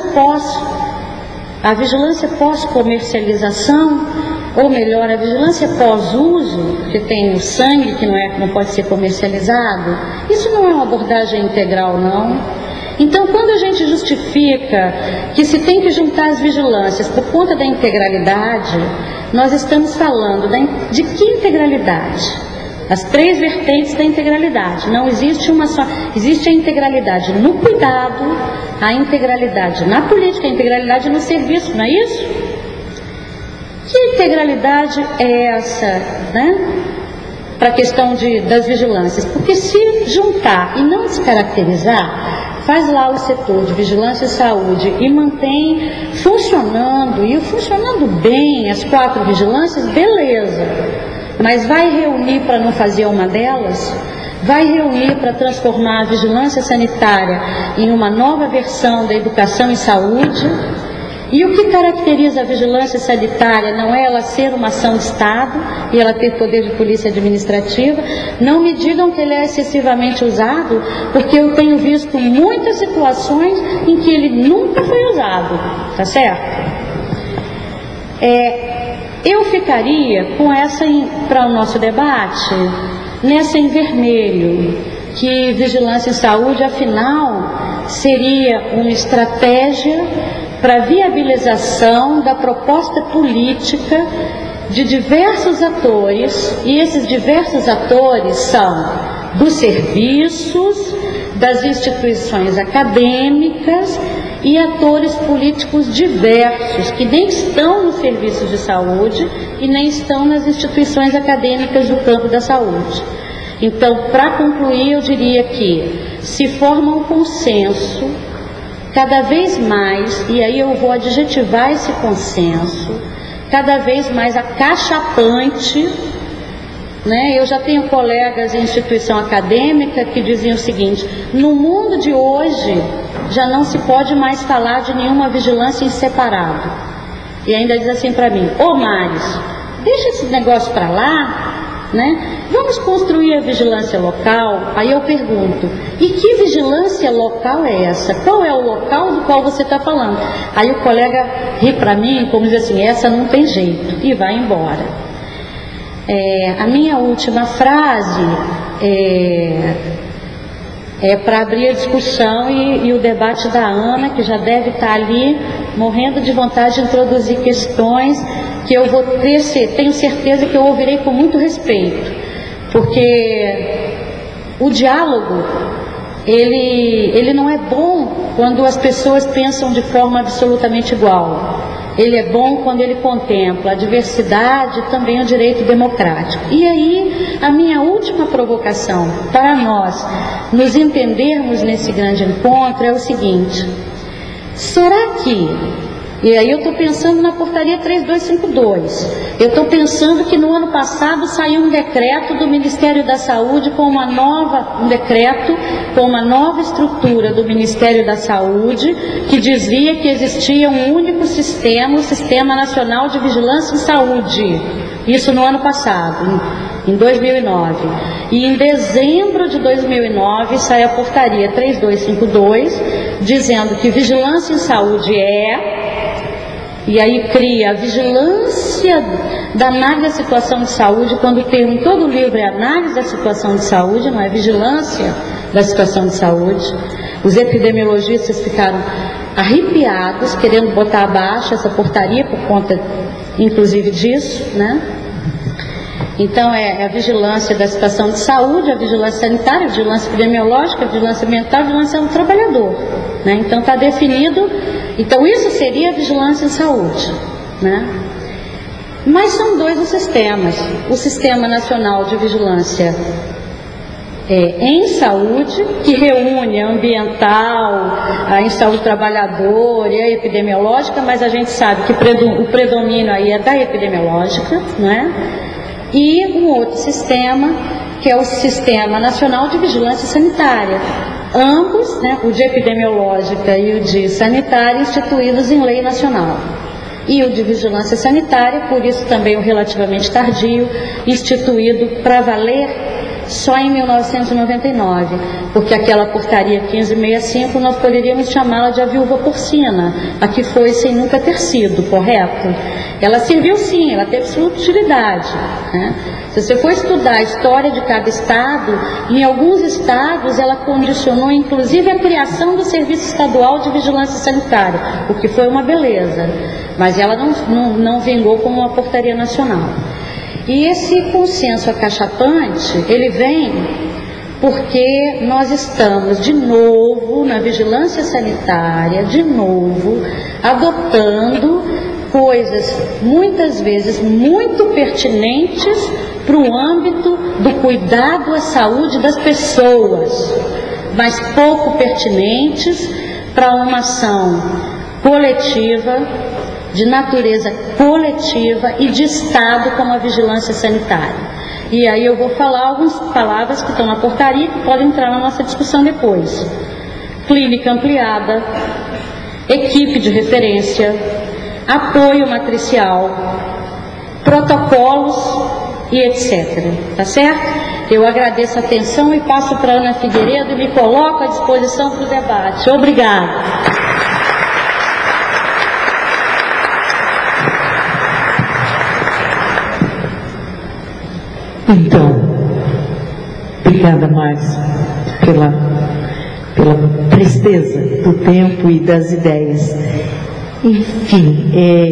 pós-comercialização, ou melhor, a vigilância pós-uso, que tem o sangue que não pode ser comercializado. Isso não é uma abordagem integral, não. Então, quando a gente justifica que se tem que juntar as vigilâncias por conta da integralidade, nós estamos falando de que integralidade? As 3 vertentes da integralidade. Não existe uma só. Existe a integralidade no cuidado, a integralidade na política, a integralidade no serviço, não é isso? Que integralidade é essa, né? Para a questão das vigilâncias? Porque se juntar e não descaracterizar, faz lá o setor de vigilância e saúde e mantém funcionando, e funcionando bem as 4 vigilâncias, beleza. Mas vai reunir para não fazer uma delas? Vai reunir para transformar a vigilância sanitária em uma nova versão da educação e saúde? E o que caracteriza a vigilância sanitária não é ela ser uma ação de Estado e ela ter poder de polícia administrativa. Não me digam que ele é excessivamente usado, porque eu tenho visto muitas situações em que ele nunca foi usado, tá certo? Eu ficaria com essa, para o nosso debate, nessa em vermelho, que vigilância em saúde, afinal, seria uma estratégia para viabilização da proposta política de diversos atores, e esses diversos atores são dos serviços, das instituições acadêmicas e atores políticos diversos, que nem estão nos serviços de saúde e nem estão nas instituições acadêmicas do campo da saúde. Então, para concluir, eu diria que se forma um consenso cada vez mais, e aí eu vou adjetivar esse consenso, cada vez mais acachapante, né? Eu já tenho colegas em instituição acadêmica que diziam o seguinte: no mundo de hoje já não se pode mais falar de nenhuma vigilância em separado. E ainda diz assim para mim: ô Maris, deixa esse negócio para lá, né? Vamos construir a vigilância local. Aí eu pergunto: e que vigilância local é essa? Qual é o local do qual você está falando? Aí o colega ri para mim, como diz assim: essa não tem jeito, e vai embora. A minha última frase é para abrir a discussão e o debate da Ana, que já deve estar ali morrendo de vontade de introduzir questões que eu vou tenho certeza que eu ouvirei com muito respeito, porque o diálogo ele não é bom quando as pessoas pensam de forma absolutamente igual. Ele é bom quando ele contempla a diversidade e também o direito democrático. E aí, a minha última provocação para nós nos entendermos nesse grande encontro é o seguinte: será que, e aí eu estou pensando na portaria 3252, eu estou pensando que no ano passado saiu um decreto do Ministério da Saúde com um decreto com uma nova estrutura do Ministério da Saúde, que dizia que existia um único sistema, o Sistema Nacional de Vigilância em Saúde. Isso no ano passado, em 2009. E em dezembro de 2009 sai a portaria 3252, dizendo que vigilância em saúde e aí cria a vigilância da análise da situação de saúde, quando o termo em todo o livro é análise da situação de saúde, não é vigilância da situação de saúde. Os epidemiologistas ficaram arrepiados, querendo botar abaixo essa portaria por conta, inclusive, disso, né? Então, é a vigilância da situação de saúde, a vigilância sanitária, a vigilância epidemiológica, a vigilância ambiental, a vigilância do trabalhador, né? Então, está definido. Então, isso seria a vigilância em saúde, né? Mas são dois os sistemas. O Sistema Nacional de Vigilância em Saúde, que reúne a ambiental, a saúde do trabalhador e a epidemiológica, mas a gente sabe que o predomínio aí é da epidemiológica, não é? e um outro sistema, que é o Sistema Nacional de Vigilância Sanitária. Ambos, né, o de epidemiológica e o de sanitária, instituídos em lei nacional. E o de vigilância sanitária, por isso também o relativamente tardio, instituído para valer só em 1999, porque aquela portaria 1565 nós poderíamos chamá-la de a viúva porcina, a que foi sem nunca ter sido, correto? Ela serviu sim, ela teve sua utilidade, né? Se você for estudar a história de cada estado, em alguns estados ela condicionou inclusive a criação do Serviço Estadual de Vigilância Sanitária, o que foi uma beleza, mas ela não vingou como uma portaria nacional. E esse consenso acachapante, ele vem porque nós estamos de novo na vigilância sanitária, de novo, adotando coisas muitas vezes muito pertinentes para o âmbito do cuidado à saúde das pessoas, mas pouco pertinentes para uma ação coletiva, de natureza coletiva e de Estado como a vigilância sanitária. E aí eu vou falar algumas palavras que estão na portaria que podem entrar na nossa discussão depois. Clínica ampliada, equipe de referência, apoio matricial, protocolos e etc. Tá certo? Eu agradeço a atenção e passo para a Ana Figueiredo e me coloco à disposição para o debate. Obrigada. Então, obrigada, Márcia, pela presteza do tempo e das ideias. Enfim,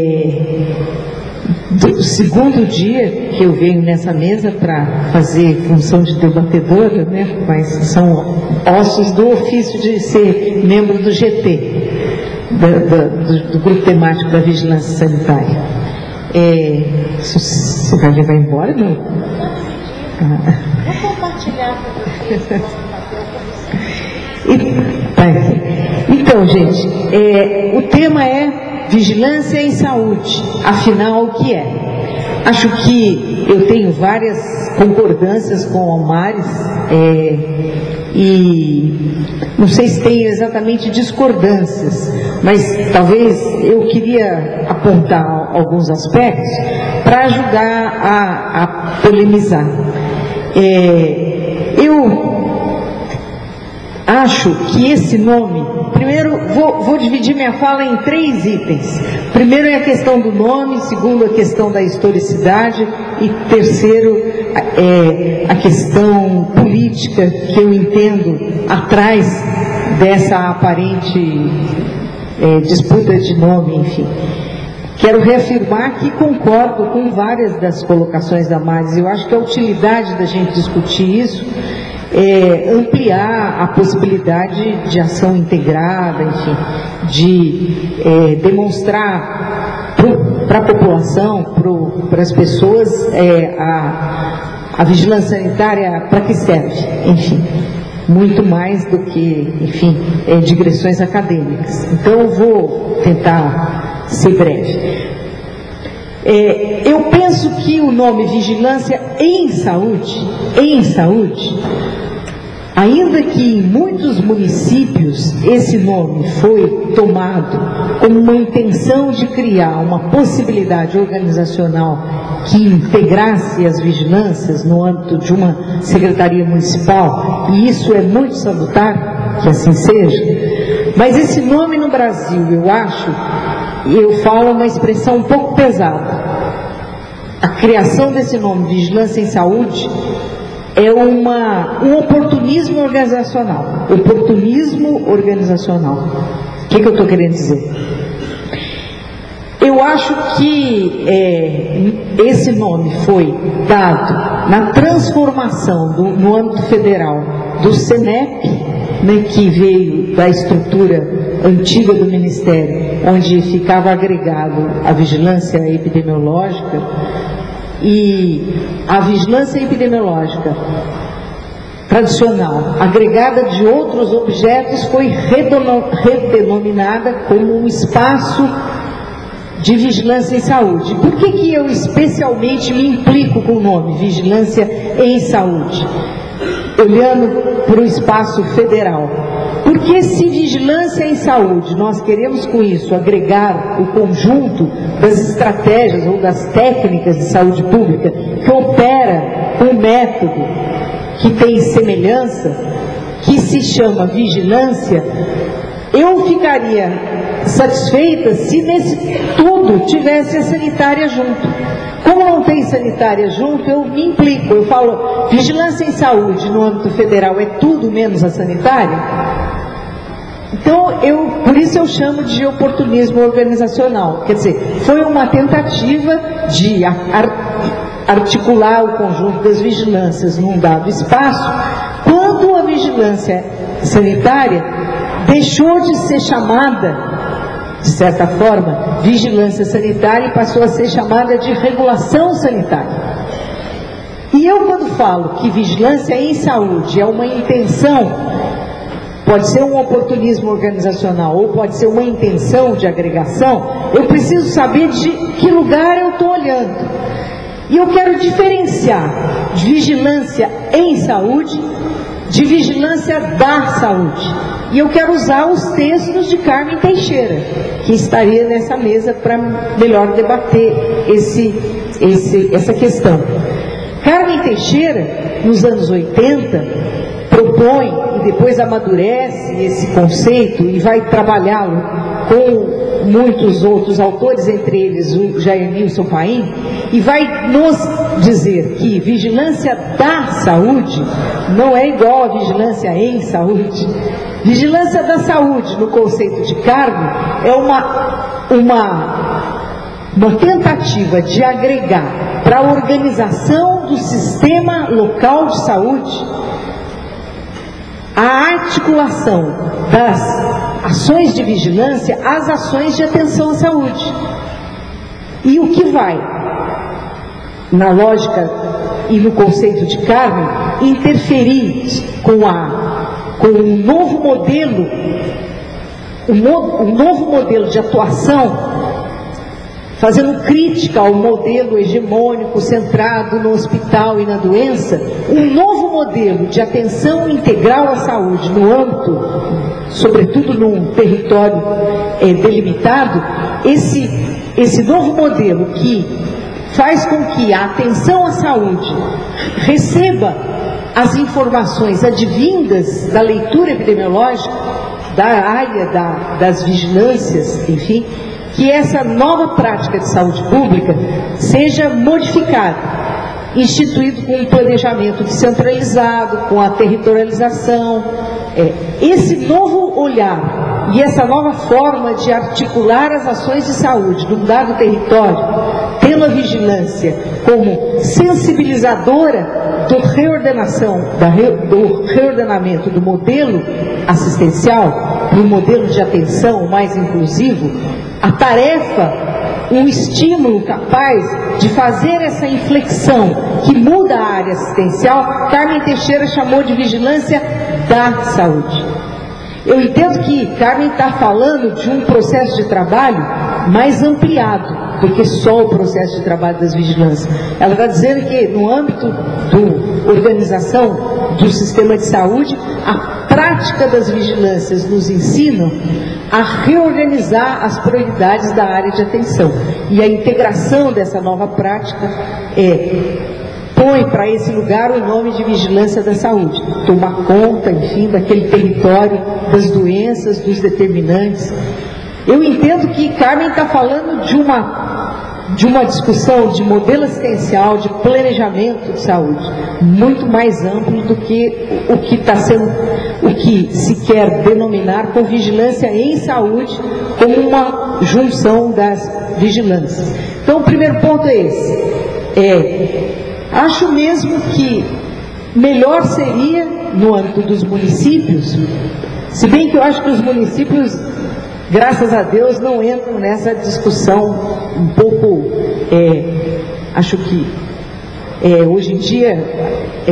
do segundo dia que eu venho nessa mesa para fazer função de debatedora, né, mas são ossos do ofício de ser membro do GT, do Grupo Temático da Vigilância Sanitária. Você vai levar embora, não? Vou compartilhar com vocês. Então, gente, o tema é vigilância em saúde. Afinal, o que é? Acho que eu tenho várias concordâncias com o Almares, e não sei se tem exatamente discordâncias, mas talvez eu queria apontar alguns aspectos para ajudar a polemizar. Eu acho que esse nome, primeiro vou dividir minha fala em 3 itens. Primeiro é a questão do nome, segundo a questão da historicidade e terceiro a questão política que eu entendo atrás dessa aparente disputa de nome, enfim. Quero reafirmar que concordo com várias das colocações da Maris. Eu acho que a utilidade da gente discutir isso é ampliar a possibilidade de ação integrada, enfim, de demonstrar para a população, para as pessoas, a vigilância sanitária para que serve, enfim, muito mais do que, enfim, digressões acadêmicas. Então eu vou tentar ser breve. Eu penso que o nome vigilância em saúde, ainda que em muitos municípios esse nome foi tomado como uma intenção de criar uma possibilidade organizacional que integrasse as vigilâncias no âmbito de uma secretaria municipal, e isso é muito salutar, que assim seja, mas esse nome no Brasil, eu acho, eu falo uma expressão um pouco pesada. A criação desse nome, vigilância em saúde, é um oportunismo organizacional. Oportunismo organizacional. O que eu estou querendo dizer? Eu acho que esse nome foi dado na transformação no âmbito federal do SENEP, né, que veio da estrutura antiga do Ministério, onde ficava agregado a vigilância epidemiológica, e a vigilância epidemiológica tradicional, agregada de outros objetos, foi redenominada como um espaço de vigilância em saúde. Por que eu especialmente me implico com o nome Vigilância em Saúde? Olhando para o espaço federal. Porque se vigilância em saúde, nós queremos com isso agregar o conjunto das estratégias ou das técnicas de saúde pública que opera um método que tem semelhança, que se chama vigilância, eu ficaria satisfeita se nesse tudo tivesse a sanitária junto. Como não tem sanitária junto, eu me implico, eu falo, vigilância em saúde no âmbito federal é tudo menos a sanitária? Então, por isso eu chamo de oportunismo organizacional. Quer dizer, foi uma tentativa de articular o conjunto das vigilâncias num dado espaço, quando a vigilância sanitária deixou de ser chamada, de certa forma, vigilância sanitária e passou a ser chamada de regulação sanitária. E eu, quando falo que vigilância em saúde é uma intenção, pode ser um oportunismo organizacional ou pode ser uma intenção de agregação, eu preciso saber de que lugar eu estou olhando. E eu quero diferenciar de vigilância em saúde de vigilância da saúde. E eu quero usar os textos de Carmen Teixeira, que estaria nessa mesa para melhor debater essa questão. Carmen Teixeira, nos anos 80, propõe e depois amadurece esse conceito e vai trabalhá-lo com muitos outros autores, entre eles o Jair Nilson Paim, e vai nos dizer que vigilância da saúde não é igual a vigilância em saúde. Vigilância da saúde, no conceito de Carmen, é uma tentativa de agregar para a organização do sistema local de saúde a articulação das ações de vigilância às ações de atenção à saúde. E o que vai, na lógica e no conceito de Carmen, interferir com um novo modelo, um novo modelo de atuação, fazendo crítica ao modelo hegemônico centrado no hospital e na doença, um novo modelo de atenção integral à saúde no âmbito, sobretudo num território delimitado, esse novo modelo que faz com que a atenção à saúde receba as informações advindas da leitura epidemiológica, da área das vigilâncias, enfim, que essa nova prática de saúde pública seja modificada, instituído com um planejamento descentralizado, com a territorialização. Esse novo olhar e essa nova forma de articular as ações de saúde num dado território, tendo a vigilância como sensibilizadora do reordenamento do modelo assistencial, no modelo de atenção mais inclusivo, a tarefa, um estímulo capaz de fazer essa inflexão que muda a área assistencial, Carmen Teixeira chamou de vigilância da saúde. Eu entendo que Carmen está falando de um processo de trabalho mais ampliado do que só o processo de trabalho das vigilâncias. Ela está dizendo que no âmbito da organização do sistema de saúde, a prática das vigilâncias nos ensinam a reorganizar as prioridades da área de atenção. E a integração dessa nova prática põe para esse lugar o nome de vigilância da saúde. Tomar conta, enfim, daquele território, das doenças, dos determinantes. Eu entendo que Carmen está falando de uma discussão de modelo assistencial, de planejamento de saúde, muito mais amplo do que o que se quer denominar com vigilância em saúde, como uma junção das vigilâncias. Então, o primeiro ponto é esse. Acho mesmo que melhor seria, no âmbito dos municípios, se bem que eu acho que os municípios, graças a Deus, não entram nessa discussão um pouco, acho que hoje em dia é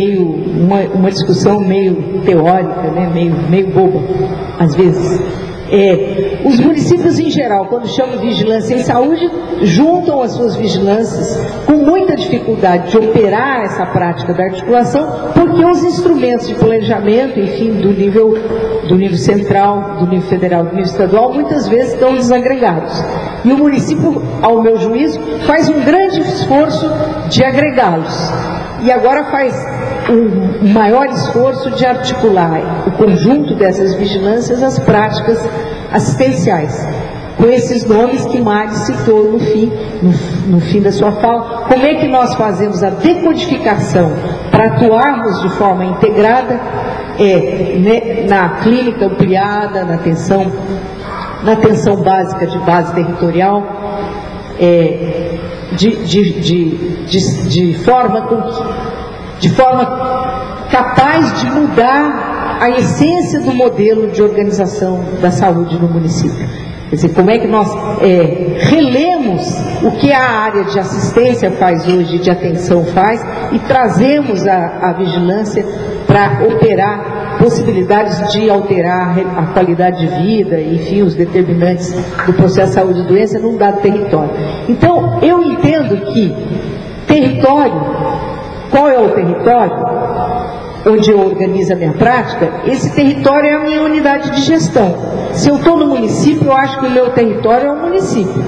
uma discussão meio teórica, né? meio boba, às vezes. Os municípios em geral, quando chamam de vigilância em saúde, juntam as suas vigilâncias com muita dificuldade de operar essa prática da articulação, porque os instrumentos de planejamento, enfim, do nível central, do nível federal, do nível estadual, muitas vezes estão desagregados. E o município, ao meu juízo, faz um grande esforço de agregá-los. E agora faz um maior esforço de articular o conjunto dessas vigilâncias às práticas assistenciais, com esses nomes que Mari citou no fim da sua fala. Como é que nós fazemos a decodificação para atuarmos de forma integrada na clínica ampliada, na atenção básica de base territorial, de forma capaz de mudar a essência do modelo de organização da saúde no município. Quer dizer, como é que nós relemos o que a área de assistência faz hoje, de atenção faz, e trazemos a vigilância para operar possibilidades de alterar a qualidade de vida, enfim, os determinantes do processo de saúde e doença num dado território. Então, eu entendo que território, qual é o território onde eu organizo a minha prática? Esse território é a minha unidade de gestão. Se eu estou no município, eu acho que o meu território é o município.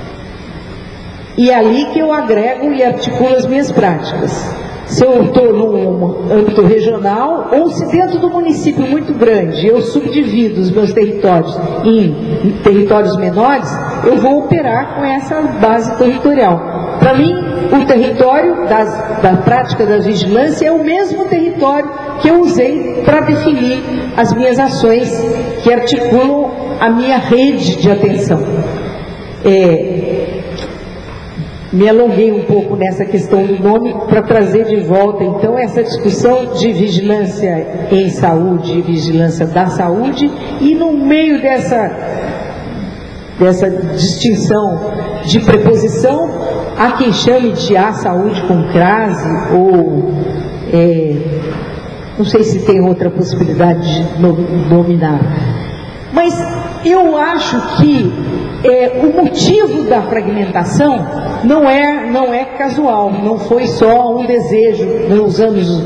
E é ali que eu agrego e articulo as minhas práticas. Se eu estou num âmbito regional, ou se dentro do município muito grande eu subdivido os meus territórios em territórios menores, eu vou operar com essa base territorial. Para mim, o território da prática da vigilância é o mesmo território que eu usei para definir as minhas ações que articulam a minha rede de atenção. Me alonguei um pouco nessa questão do nome para trazer de volta, então, essa discussão de vigilância em saúde e vigilância da saúde, e no meio dessa distinção de preposição, há quem chame de a saúde com crase, ou não sei se tem outra possibilidade de nominar. Mas eu acho que o motivo da fragmentação não é casual, não foi só um desejo nos anos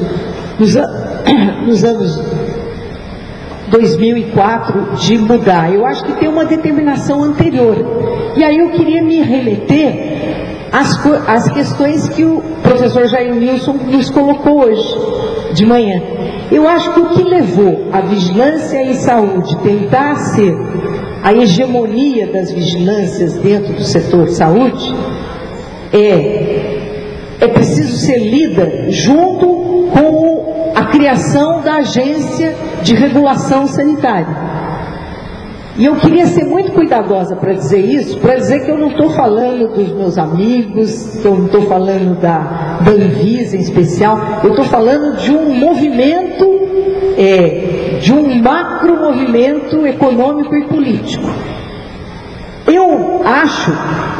2004 de mudar. Eu acho que tem uma determinação anterior. E aí eu queria me remeter às questões que o professor Jair Nilson nos colocou hoje de manhã. Eu acho que o que levou a vigilância em saúde tentar ser a hegemonia das vigilâncias dentro do setor de saúde é preciso ser lida junto com a criação da agência de regulação sanitária. E eu queria ser muito cuidadosa para dizer isso, para dizer que eu não estou falando dos meus amigos, que eu não estou falando da Anvisa em especial, eu estou falando de um movimento, de um macro movimento econômico e político. Eu acho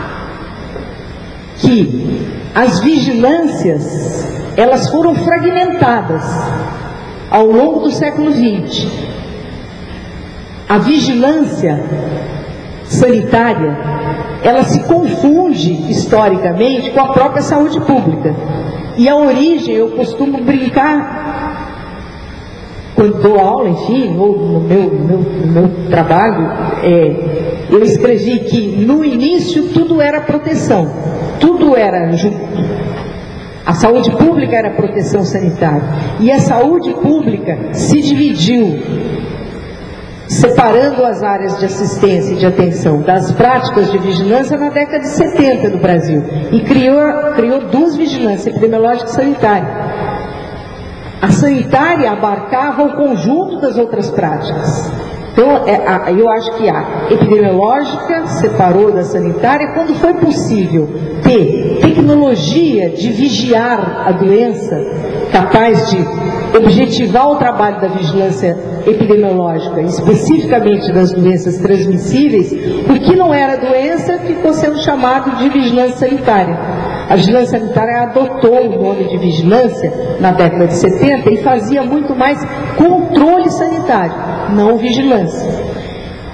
que as vigilâncias, elas foram fragmentadas ao longo do século XX. A vigilância sanitária, ela se confunde historicamente com a própria saúde pública. E a origem, eu costumo brincar, quando dou aula, enfim, ou no meu trabalho, eu escrevi que no início tudo era proteção, tudo era junto. A saúde pública era proteção sanitária. E a saúde pública se dividiu, separando as áreas de assistência e de atenção das práticas de vigilância na década de 70 no Brasil, e criou duas vigilâncias, epidemiológica e sanitária. A sanitária abarcava o conjunto das outras práticas. Então, eu acho que a epidemiológica separou da sanitária quando foi possível ter tecnologia de vigiar a doença, capaz de objetivar o trabalho da vigilância epidemiológica, especificamente das doenças transmissíveis. O que não era doença ficou sendo chamado de vigilância sanitária. A vigilância sanitária adotou o nome de vigilância na década de 70 e fazia muito mais controle sanitário, não vigilância.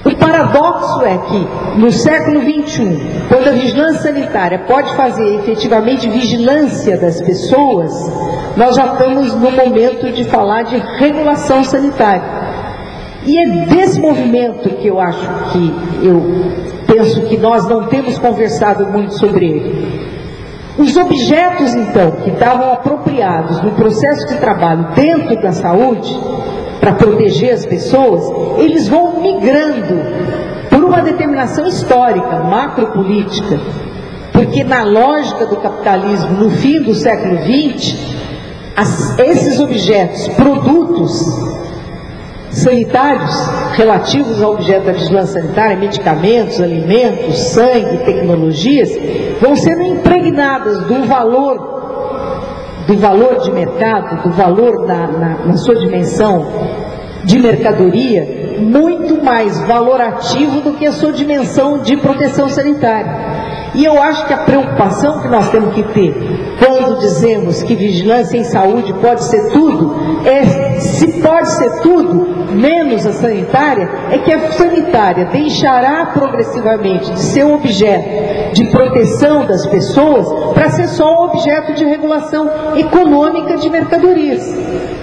O paradoxo é que, no século XXI, quando a vigilância sanitária pode fazer efetivamente vigilância das pessoas, nós já estamos no momento de falar de regulação sanitária. E é desse movimento que eu acho que, eu penso que nós não temos conversado muito sobre ele. Os objetos, então, que estavam apropriados no processo de trabalho dentro da saúde, para proteger as pessoas, eles vão migrando por uma determinação histórica, macropolítica, porque na lógica do capitalismo, no fim do século XX, esses objetos, produtos sanitários relativos ao objeto da vigilância sanitária, medicamentos, alimentos, sangue, tecnologias, vão sendo impregnadas do valor de mercado, do valor na sua dimensão de mercadoria, muito mais valorativo do que a sua dimensão de proteção sanitária. E eu acho que a preocupação que nós temos que ter quando dizemos que vigilância em saúde pode ser tudo, se pode ser tudo, menos a sanitária, é que a sanitária deixará progressivamente de ser um objeto de proteção das pessoas para ser só um objeto de regulação econômica de mercadorias.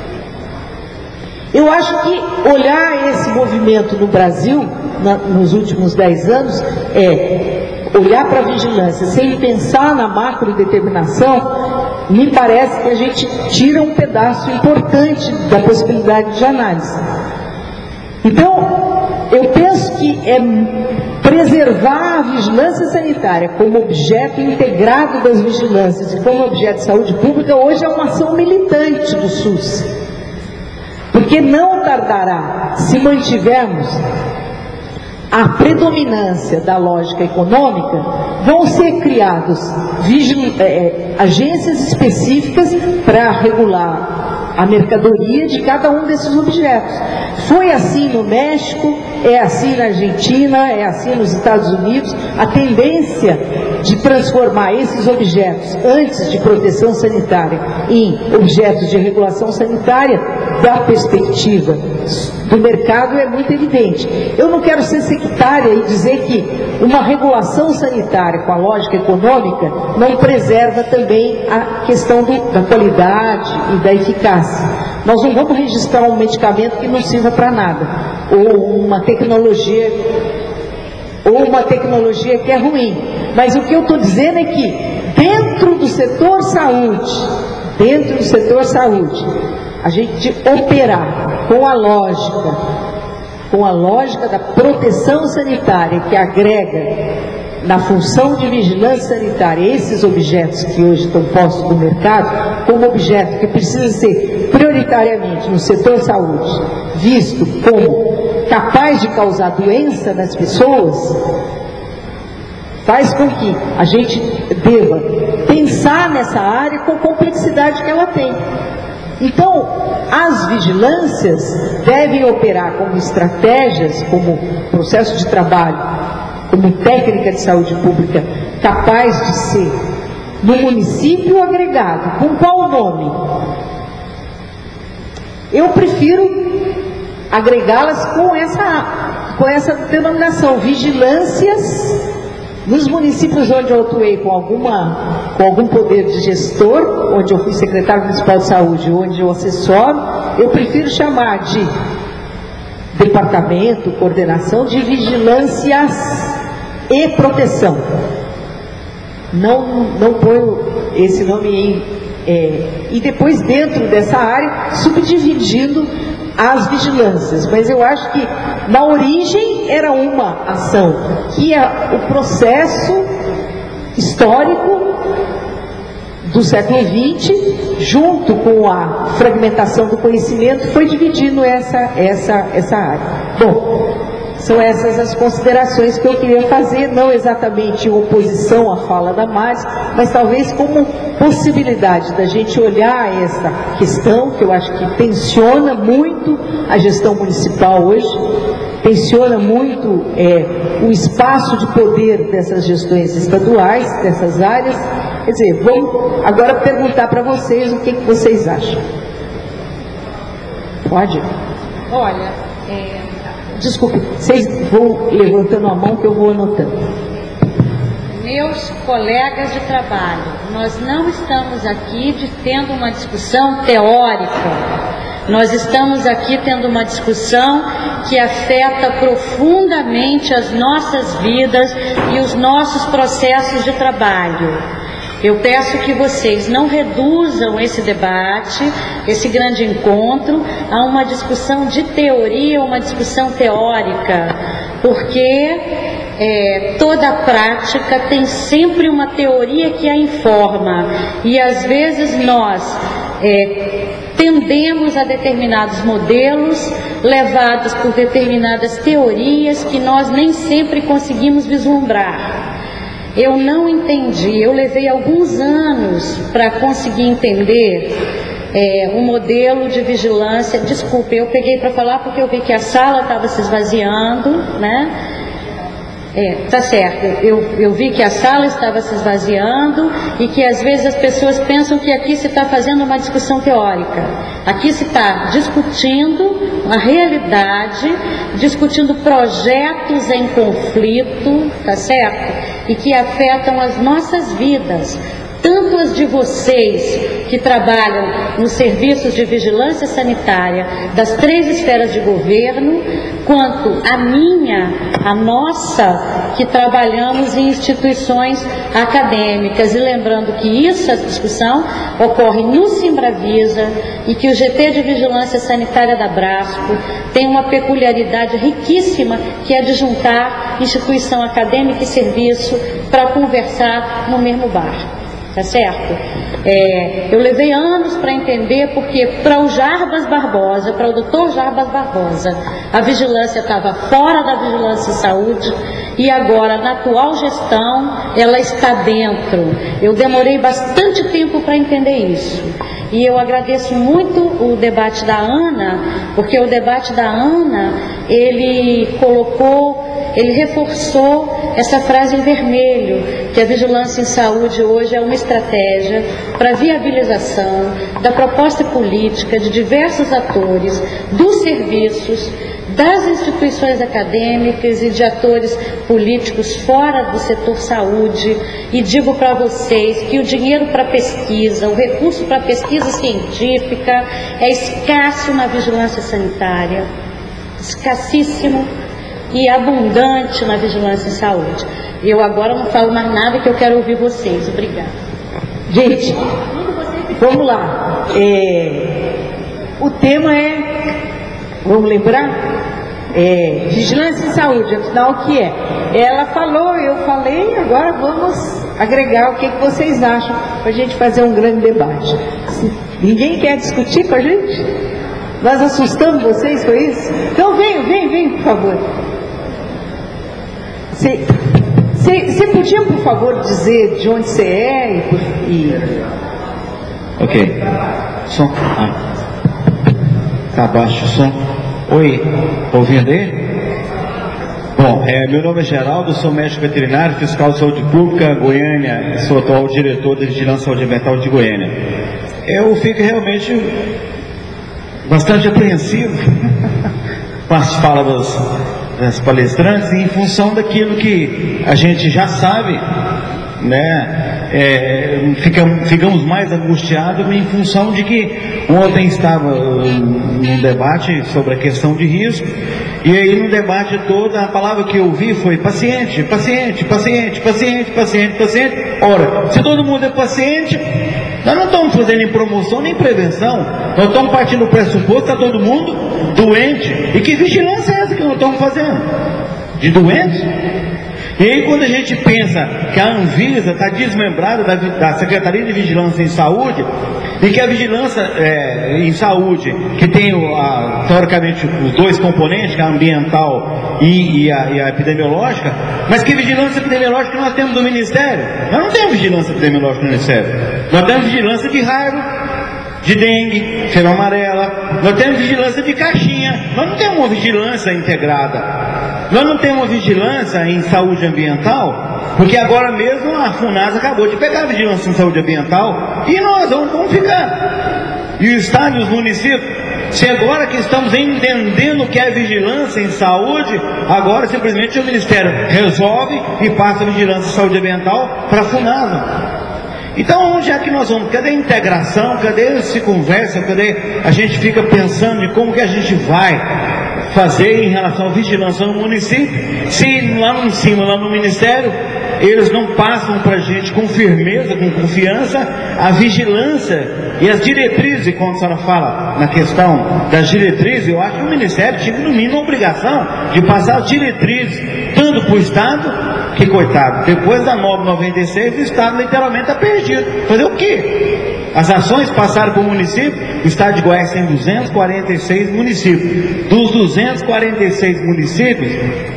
Eu acho que olhar esse movimento no Brasil, nos últimos 10 anos, olhar para a vigilância sem pensar na macrodeterminação, me parece que a gente tira um pedaço importante da possibilidade de análise. Então, eu penso que preservar a vigilância sanitária como objeto integrado das vigilâncias e como objeto de saúde pública hoje é uma ação militante do SUS. Porque não tardará, se mantivermos a predominância da lógica econômica, vão ser criadas agências específicas para regular a mercadoria de cada um desses objetos. Foi assim no México, é assim na Argentina, é assim nos Estados Unidos. A tendência de transformar esses objetos, antes de proteção sanitária, em objetos de regulação sanitária, da perspectiva do mercado é muito evidente. Eu não quero ser sectária e dizer que uma regulação sanitária com a lógica econômica não preserva também a questão da qualidade e da eficácia. Nós não vamos registrar um medicamento que não sirva para nada, ou uma tecnologia que é ruim. Mas o que eu estou dizendo é que dentro do setor saúde, a gente operar com a lógica da proteção sanitária, que agrega na função de vigilância sanitária esses objetos que hoje estão postos no mercado, como objeto que precisa ser prioritariamente no setor saúde, visto como capaz de causar doença nas pessoas, faz com que a gente deva pensar nessa área com a complexidade que ela tem. Então, as vigilâncias devem operar como estratégias, como processo de trabalho, como técnica de saúde pública capaz de ser no município agregado. Com qual nome? Eu prefiro agregá-las com essa denominação, vigilâncias nos municípios onde eu atuei com algum poder de gestor, onde eu fui secretário municipal de saúde, onde eu assessoro, eu prefiro chamar de departamento, coordenação de vigilâncias e proteção. Não ponho esse nome e depois dentro dessa área subdividindo as vigilâncias, mas eu acho que na origem era uma ação, que é o processo histórico do século XX, junto com a fragmentação do conhecimento, foi dividindo essa área. Bom, são essas as considerações que eu queria fazer, não exatamente em oposição à fala da Maris, mas talvez como possibilidade da gente olhar essa questão, que eu acho que tensiona muito a gestão municipal hoje, tensiona muito o espaço de poder dessas gestões estaduais, dessas áreas. Quer dizer, vou agora perguntar para vocês o que vocês acham. Pode? Olha, Desculpe, vocês vão levantando a mão que eu vou anotando. Meus colegas de trabalho, nós não estamos aqui tendo uma discussão teórica. Nós estamos aqui tendo uma discussão que afeta profundamente as nossas vidas e os nossos processos de trabalho. Eu peço que vocês não reduzam esse debate, esse grande encontro, a uma discussão de teoria, uma discussão teórica, porque toda a prática tem sempre uma teoria que a informa, e às vezes nós tendemos a determinados modelos, levados por determinadas teorias que nós nem sempre conseguimos vislumbrar. Eu não entendi, eu levei alguns anos para conseguir entender um modelo de vigilância. Desculpe, eu peguei para falar porque eu vi que a sala estava se esvaziando, né? Tá certo, eu vi que a sala estava se esvaziando e que às vezes as pessoas pensam que aqui se está fazendo uma discussão teórica. Aqui se está discutindo a realidade, discutindo projetos em conflito, tá certo? E que afetam as nossas vidas, tanto as de vocês que trabalham nos serviços de vigilância sanitária das 3 esferas de governo, quanto a nossa, que trabalhamos em instituições acadêmicas. E lembrando que essa discussão ocorre no Simbravisa e que o GT de Vigilância Sanitária da Brasco tem uma peculiaridade riquíssima, que é de juntar instituição acadêmica e serviço para conversar no mesmo bar. Tá certo? Eu levei anos para entender, porque para o Jarbas Barbosa, para o Dr. Jarbas Barbosa, a vigilância estava fora da vigilância em saúde, e agora, na atual gestão, ela está dentro. Eu demorei bastante tempo para entender isso. E eu agradeço muito o debate da Ana, porque o debate da Ana, ele reforçou essa frase em vermelho, que a vigilância em saúde hoje é uma estratégia para viabilização da proposta política de diversos atores, dos serviços, das instituições acadêmicas e de atores políticos fora do setor saúde. E digo para vocês que o dinheiro para pesquisa, o recurso para pesquisa científica é escasso na vigilância sanitária, escassíssimo, e abundante na vigilância em saúde. Eu agora não falo mais nada, que eu quero ouvir vocês. Obrigada. Gente, vamos lá. O tema vamos lembrar? Vigilância em saúde, afinal o que é? Ela falou, eu falei, agora vamos agregar o que vocês acham para a gente fazer um grande debate. Ninguém quer discutir com a gente? Nós assustamos vocês, foi isso? Então vem, por favor. Você podia, por favor, dizer de onde você é Ok. Som. Tá baixo o som. Oi, ouvindo aí? Bom, meu nome é Geraldo, sou médico veterinário, fiscal de saúde pública, Goiânia, sou atual diretor da Vigilância Saúde Ambiental de Goiânia. Eu fico realmente bastante apreensivo com as falas das palestrantes, em função daquilo que a gente já sabe, né? Ficamos mais angustiados em função de que ontem estava num debate sobre a questão de risco, e aí no debate todo a palavra que eu ouvi foi paciente, paciente, paciente, paciente, paciente, paciente. Ora, se todo mundo é paciente, nós não estamos fazendo em promoção nem prevenção, nós estamos partindo do pressuposto que está todo mundo doente. E que vigilância é essa que nós estamos fazendo? De doentes? E aí, quando a gente pensa que a Anvisa está desmembrada da Secretaria de Vigilância em Saúde, e que a vigilância em saúde, que tem teoricamente os 2 componentes, que é a ambiental e a epidemiológica, mas que vigilância epidemiológica nós temos do Ministério? Nós não temos vigilância epidemiológica no Ministério. Nós temos vigilância de raiva, de dengue, febre amarela, nós temos vigilância de caixinha, nós não temos uma vigilância integrada. Nós não temos uma vigilância em saúde ambiental, porque agora mesmo a FUNASA acabou de pegar a vigilância em saúde ambiental, e nós vamos ficar. E o Estado e os municípios, Se agora que estamos entendendo o que é vigilância em saúde, agora simplesmente o Ministério resolve e passa a vigilância em saúde ambiental para a Funasa. Então, onde é que nós vamos? Cadê a integração? Cadê esse conversa? Cadê a gente fica pensando em como que a gente vai fazer em relação à vigilância no município, se lá em cima, lá no Ministério, eles não passam para a gente com firmeza, com confiança, a vigilância e as diretrizes. E quando a senhora fala na questão das diretrizes, eu acho que o Ministério tinha no mínimo a obrigação de passar as diretrizes, tanto para o Estado, que coitado, depois da 996, o Estado literalmente está perdido. Fazer o quê? As ações passaram para o município, o Estado de Goiás tem 246 municípios. Dos 246 municípios,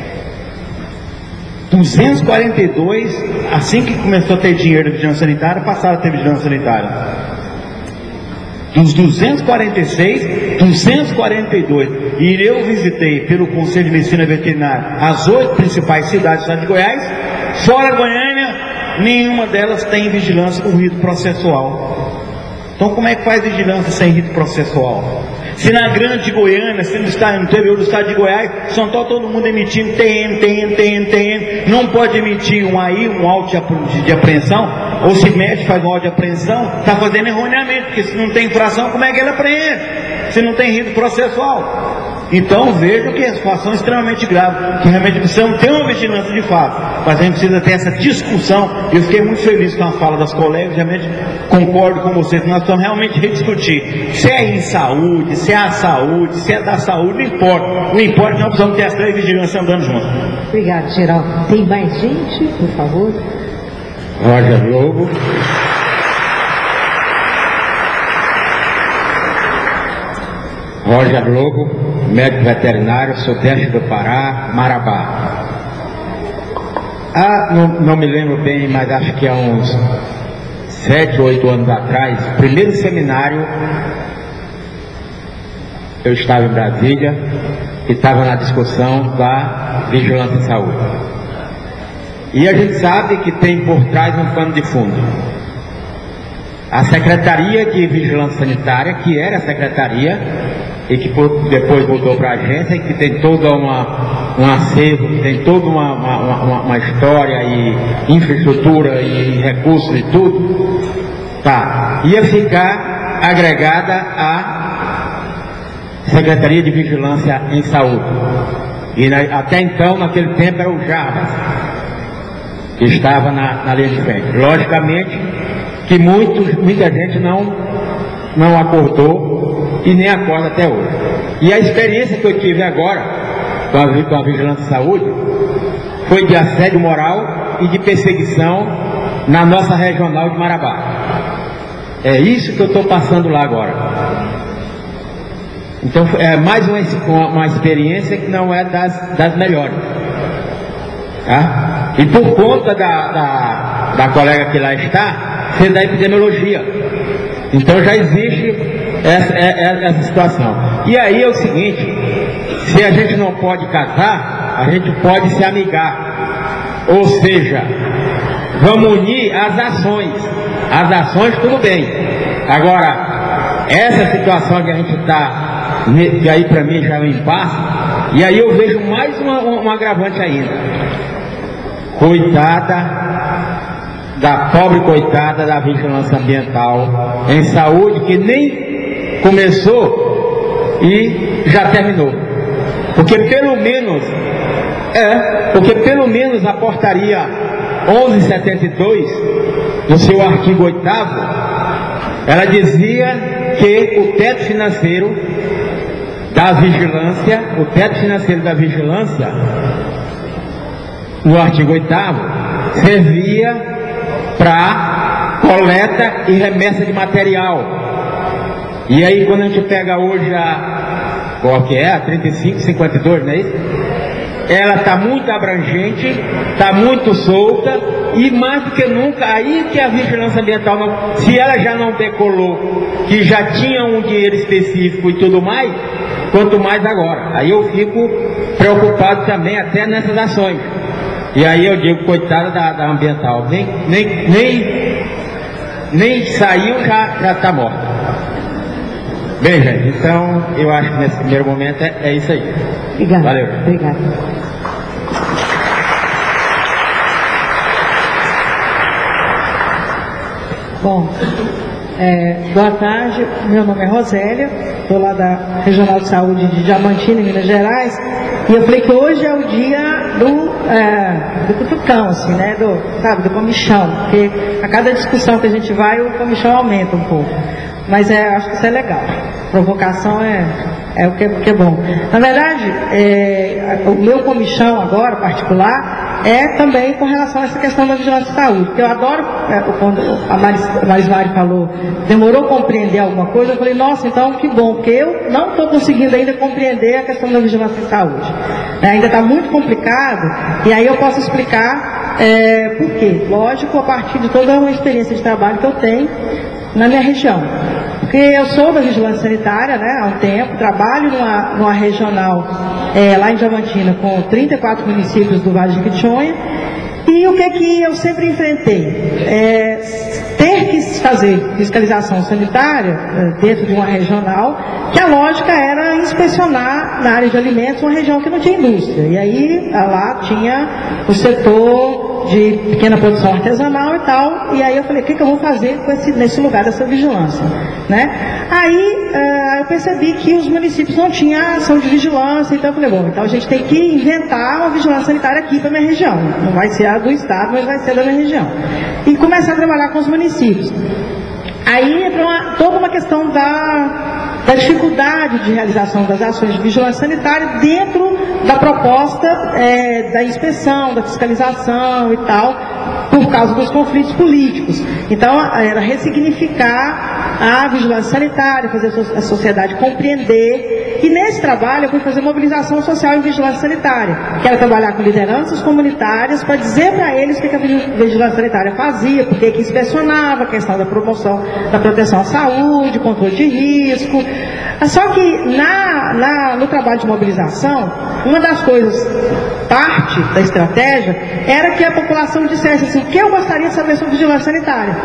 242, assim que começou a ter dinheiro de vigilância sanitária, passaram a ter vigilância sanitária. Dos 246, 242. E eu visitei pelo Conselho de Medicina Veterinária as 8 principais cidades do estado de Goiás. Fora Goiânia, nenhuma delas tem vigilância com rito processual. Então como é que faz vigilância sem rito processual? Se na grande Goiânia, se no interior do estado de Goiás, são todo mundo emitindo TN, não pode emitir um auto de apreensão, ou se mete, faz um auto de apreensão, está fazendo erroneamente, porque se não tem infração, como é que ele apreende? Se não tem rito processual. Então vejo que a situação é extremamente grave, que realmente precisamos ter uma vigilância de fato, mas a gente precisa ter essa discussão. Eu fiquei muito feliz com a fala das colegas, realmente concordo com vocês, que nós precisamos realmente rediscutir, se é em saúde, se é a saúde, se é da saúde, não importa, nós precisamos ter as 3 vigilâncias andando juntos. Obrigado, Geraldo. Tem mais gente, por favor? Roger Lobo. Roger Lobo, médico veterinário, sudeste do Pará, Marabá. Não me lembro bem, mas acho que há uns 7 ou 8 anos atrás, primeiro seminário, eu estava em Brasília e estava na discussão da vigilância em saúde. E a gente sabe que tem por trás um pano de fundo. A Secretaria de Vigilância Sanitária, que era a Secretaria, e que depois voltou para a agência, e que tem toda um acervo, que tem toda uma história e infraestrutura e recursos e tudo, ia ficar agregada à Secretaria de Vigilância em Saúde. E até então, naquele tempo, era o Jarbas, que estava na linha de frente. Logicamente que muita gente não acordou e nem acorda até hoje. E a experiência que eu tive agora com a Vigilância de Saúde foi de assédio moral e de perseguição na nossa regional de Marabá. É isso que eu estou passando lá agora. Então é mais uma experiência que não é das melhores. Tá? E por conta da colega que lá está, ser da epidemiologia. Então já existe essa situação. E aí é o seguinte, se a gente não pode casar, a gente pode se amigar. Ou seja, vamos unir as ações. As ações tudo bem. Agora, essa situação que a gente está, que aí para mim já é um impasse, e aí eu vejo mais um agravante ainda. Pobre coitada da vigilância ambiental em saúde, que nem começou e já terminou. Porque pelo menos a portaria 1172, no seu artigo 8º, ela dizia que o teto financeiro da vigilância, no artigo 8º, servia para coleta e remessa de material. E aí quando a gente pega hoje qual que é? A 3552, não é isso? Ela está muito abrangente, está muito solta, e mais do que nunca, aí que a vigilância ambiental, se ela já não decolou, que já tinha um dinheiro específico e tudo mais, quanto mais agora. Aí eu fico preocupado também até nessas ações. E aí eu digo, coitada da ambiental, nem saiu, já está morta. Bem, gente, então eu acho que nesse primeiro momento é isso aí. Obrigada. Valeu. Obrigada. Bom, boa tarde, meu nome é Rosélia, estou lá da Regional de Saúde de Diamantina, em Minas Gerais, e eu falei que hoje é o dia do cutucão, assim, né, do comichão, porque a cada discussão que a gente vai, o comichão aumenta um pouco, mas acho que isso é legal, provocação é o que é bom. Na verdade, o meu comichão agora, particular, é também com relação a essa questão da vigilância de saúde, porque eu adoro, quando a Marismari falou, demorou a compreender alguma coisa, eu falei, nossa, então que bom, porque eu não estou conseguindo ainda compreender a questão da vigilância de saúde. Ainda está muito complicado, e aí eu posso explicar por quê. Lógico, a partir de toda uma experiência de trabalho que eu tenho na minha região. Porque eu sou da vigilância sanitária, né, há um tempo, trabalho numa regional lá em Diamantina com 34 municípios do Vale de Jequitinhonha, e o que eu sempre enfrentei? Ter que fazer fiscalização sanitária dentro de uma regional, que a lógica era inspecionar na área de alimentos uma região que não tinha indústria. E aí lá tinha o setor de pequena produção artesanal e tal, e aí eu falei, o que eu vou fazer nesse lugar dessa vigilância? Né? Aí eu percebi que os municípios não tinham ação de vigilância, então eu falei, bom, então a gente tem que inventar uma vigilância sanitária aqui para a minha região. Não vai ser a do estado, mas vai ser da minha região. E começar a trabalhar com os municípios. Aí entra toda uma questão da dificuldade de realização das ações de vigilância sanitária dentro da proposta da inspeção, da fiscalização e tal, por causa dos conflitos políticos. Então, era ressignificar a vigilância sanitária, fazer a sociedade compreender. E nesse trabalho eu fui fazer mobilização social em vigilância sanitária, que era trabalhar com lideranças comunitárias para dizer para eles o que a vigilância sanitária fazia, porque que inspecionava, a questão da promoção, da proteção à saúde, controle de risco. Só que no trabalho de mobilização, uma das coisas, parte da estratégia, era que a população dissesse assim, o que eu gostaria de saber sobre vigilância sanitária.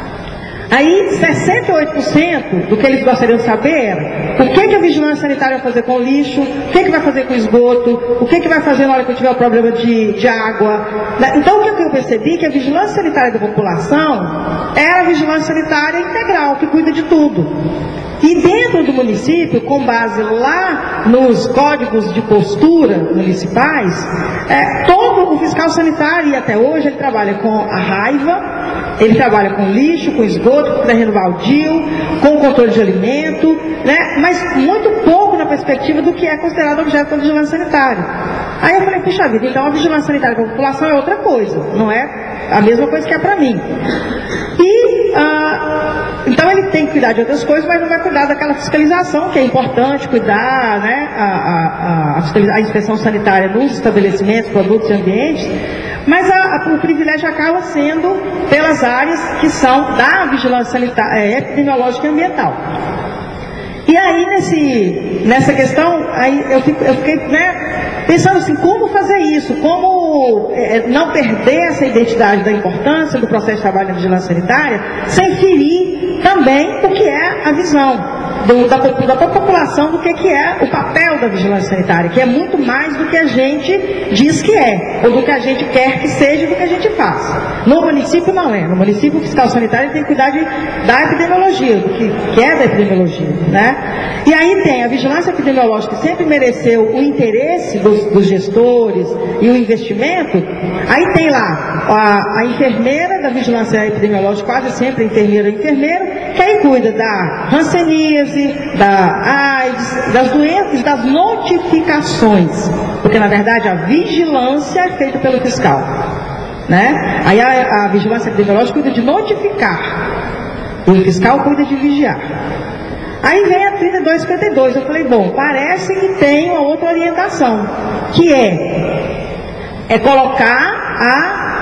Aí, 68% do que eles gostariam de saber era o que a vigilância sanitária vai fazer com o lixo, o que vai fazer com o esgoto, o que vai fazer na hora que eu tiver o problema de água. Então, o que eu percebi que a vigilância sanitária da população era a vigilância sanitária integral, que cuida de tudo. E dentro do município, com base lá nos códigos de postura municipais, todo o fiscal sanitário, e até hoje, ele trabalha com a raiva, ele trabalha com lixo, com esgoto, com terreno baldio, com controle de alimento, né? Mas muito pouco na perspectiva do que é considerado objeto da vigilância sanitária. Aí eu falei, puxa vida, então a vigilância sanitária para a população é outra coisa, não é a mesma coisa que é para mim. Então ele tem que cuidar de outras coisas, mas não vai cuidar daquela fiscalização, que é importante cuidar, né? A inspeção sanitária nos estabelecimentos, produtos e ambientes, mas o privilégio acaba sendo pelas áreas que são da vigilância sanitária, epidemiológica e ambiental. E aí, nessa questão, aí eu fiquei, né, pensando assim, como fazer isso? Como não perder essa identidade da importância do processo de trabalho na vigilância sanitária, sem ferir também o que é a visão da população do que é o papel da vigilância sanitária, que é muito mais do que a gente diz que é, ou do que a gente quer que seja, do que a gente faz. No município não é. No município, o fiscal sanitário tem que cuidar da epidemiologia, do que é da epidemiologia, né? E aí tem a vigilância epidemiológica, que sempre mereceu o interesse dos gestores e o investimento. Aí tem lá a enfermeira da vigilância epidemiológica, quase sempre a enfermeira, que aí cuida da hanseníase, da AIDS, das doenças, das notificações, porque na verdade a vigilância é feita pelo fiscal, né? Aí a vigilância epidemiológica cuida de notificar, e o fiscal cuida de vigiar. Aí vem a 3252, eu falei, bom, parece que tem uma outra orientação, que é colocar a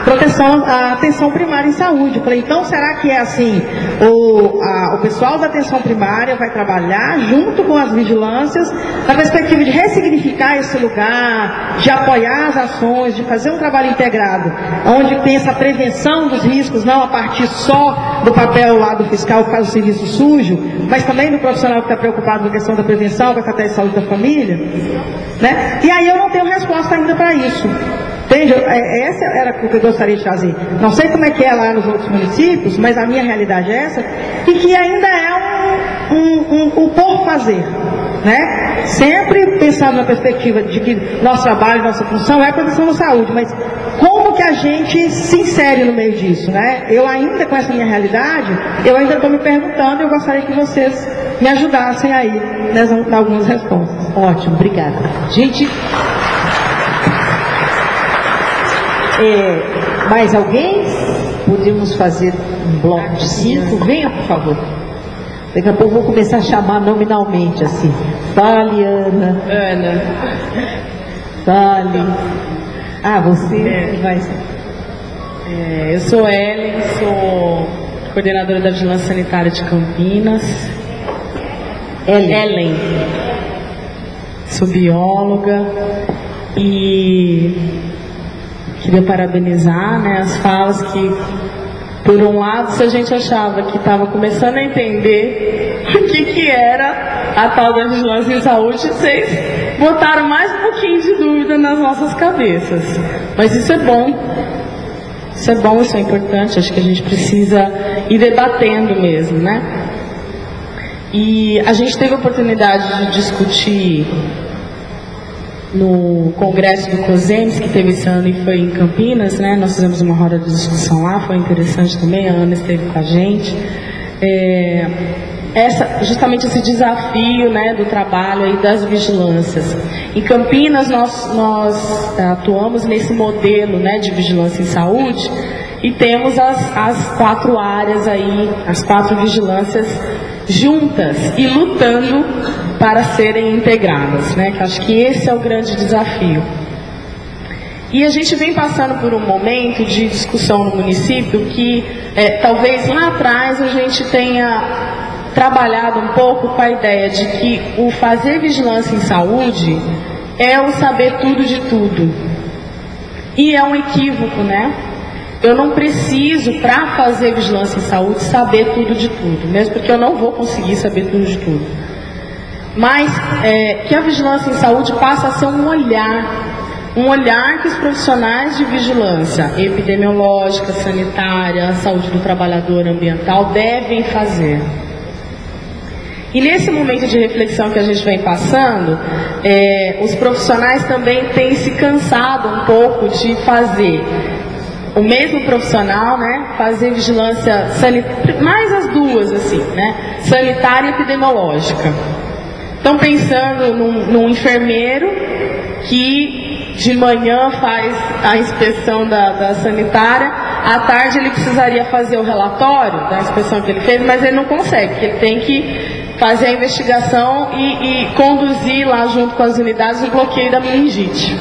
a atenção primária em saúde. Eu falei, então será que é assim, o pessoal da atenção primária vai trabalhar junto com as vigilâncias na perspectiva de ressignificar esse lugar, de apoiar as ações, de fazer um trabalho integrado, onde tem essa prevenção dos riscos, não a partir só do papel lá do fiscal que faz o serviço sujo, mas também do profissional que está preocupado com a questão da prevenção, com a estratégia de saúde da família, né? E aí eu não tenho resposta ainda para isso. Entende? Essa era o que eu gostaria de fazer. Não sei como é que é lá nos outros municípios, mas a minha realidade é essa, e que ainda é um por fazer, né? Sempre pensando na perspectiva de que nosso trabalho, nossa função é a proteção da saúde, mas como que a gente se insere no meio disso, né? Eu ainda, com essa minha realidade, eu ainda estou me perguntando, e eu gostaria que vocês me ajudassem aí nas algumas respostas. Ótimo, obrigada. Gente... mais alguém? Podemos fazer um bloco de 5? Venha, por favor. Daqui a pouco eu vou começar a chamar nominalmente, assim. Fale, Ana. Ana. Fale. Ah, você vai... eu sou Ellen, sou coordenadora da Vigilância Sanitária de Campinas. Ellen. Sou bióloga e... queria parabenizar, né, as falas que, por um lado, se a gente achava que estava começando a entender o que era a tal da vigilância em saúde, vocês botaram mais um pouquinho de dúvida nas nossas cabeças. Mas isso é bom. Isso é bom, isso é importante. Acho que a gente precisa ir debatendo mesmo, né? E a gente teve a oportunidade de discutir no congresso do COSEMS, que teve esse ano e foi em Campinas, né? Nós fizemos uma roda de discussão lá, foi interessante também, a Ana esteve com a gente. Justamente esse desafio, né, do trabalho aí das vigilâncias. Em Campinas nós atuamos nesse modelo, né, de vigilância em saúde e temos as 4 áreas aí, as 4 vigilâncias juntas e lutando para serem integradas, né? Que acho que esse é o grande desafio. E a gente vem passando por um momento de discussão no município que talvez lá atrás a gente tenha trabalhado um pouco com a ideia de que o fazer vigilância em saúde é o saber tudo de tudo. E é um equívoco, né? Eu não preciso, para fazer vigilância em saúde, saber tudo de tudo, mesmo porque eu não vou conseguir saber tudo de tudo. Mas que a vigilância em saúde passa a ser um olhar que os profissionais de vigilância epidemiológica, sanitária, saúde do trabalhador, ambiental, devem fazer. E nesse momento de reflexão que a gente vem passando, os profissionais também têm se cansado um pouco de fazer o mesmo profissional, né, fazer vigilância sanitária, mais as duas, assim, né, sanitária e epidemiológica. Estão pensando num enfermeiro que de manhã faz a inspeção da sanitária, à tarde ele precisaria fazer o relatório da inspeção que ele fez, mas ele não consegue, porque ele tem que fazer a investigação e conduzir lá junto com as unidades o bloqueio da meningite.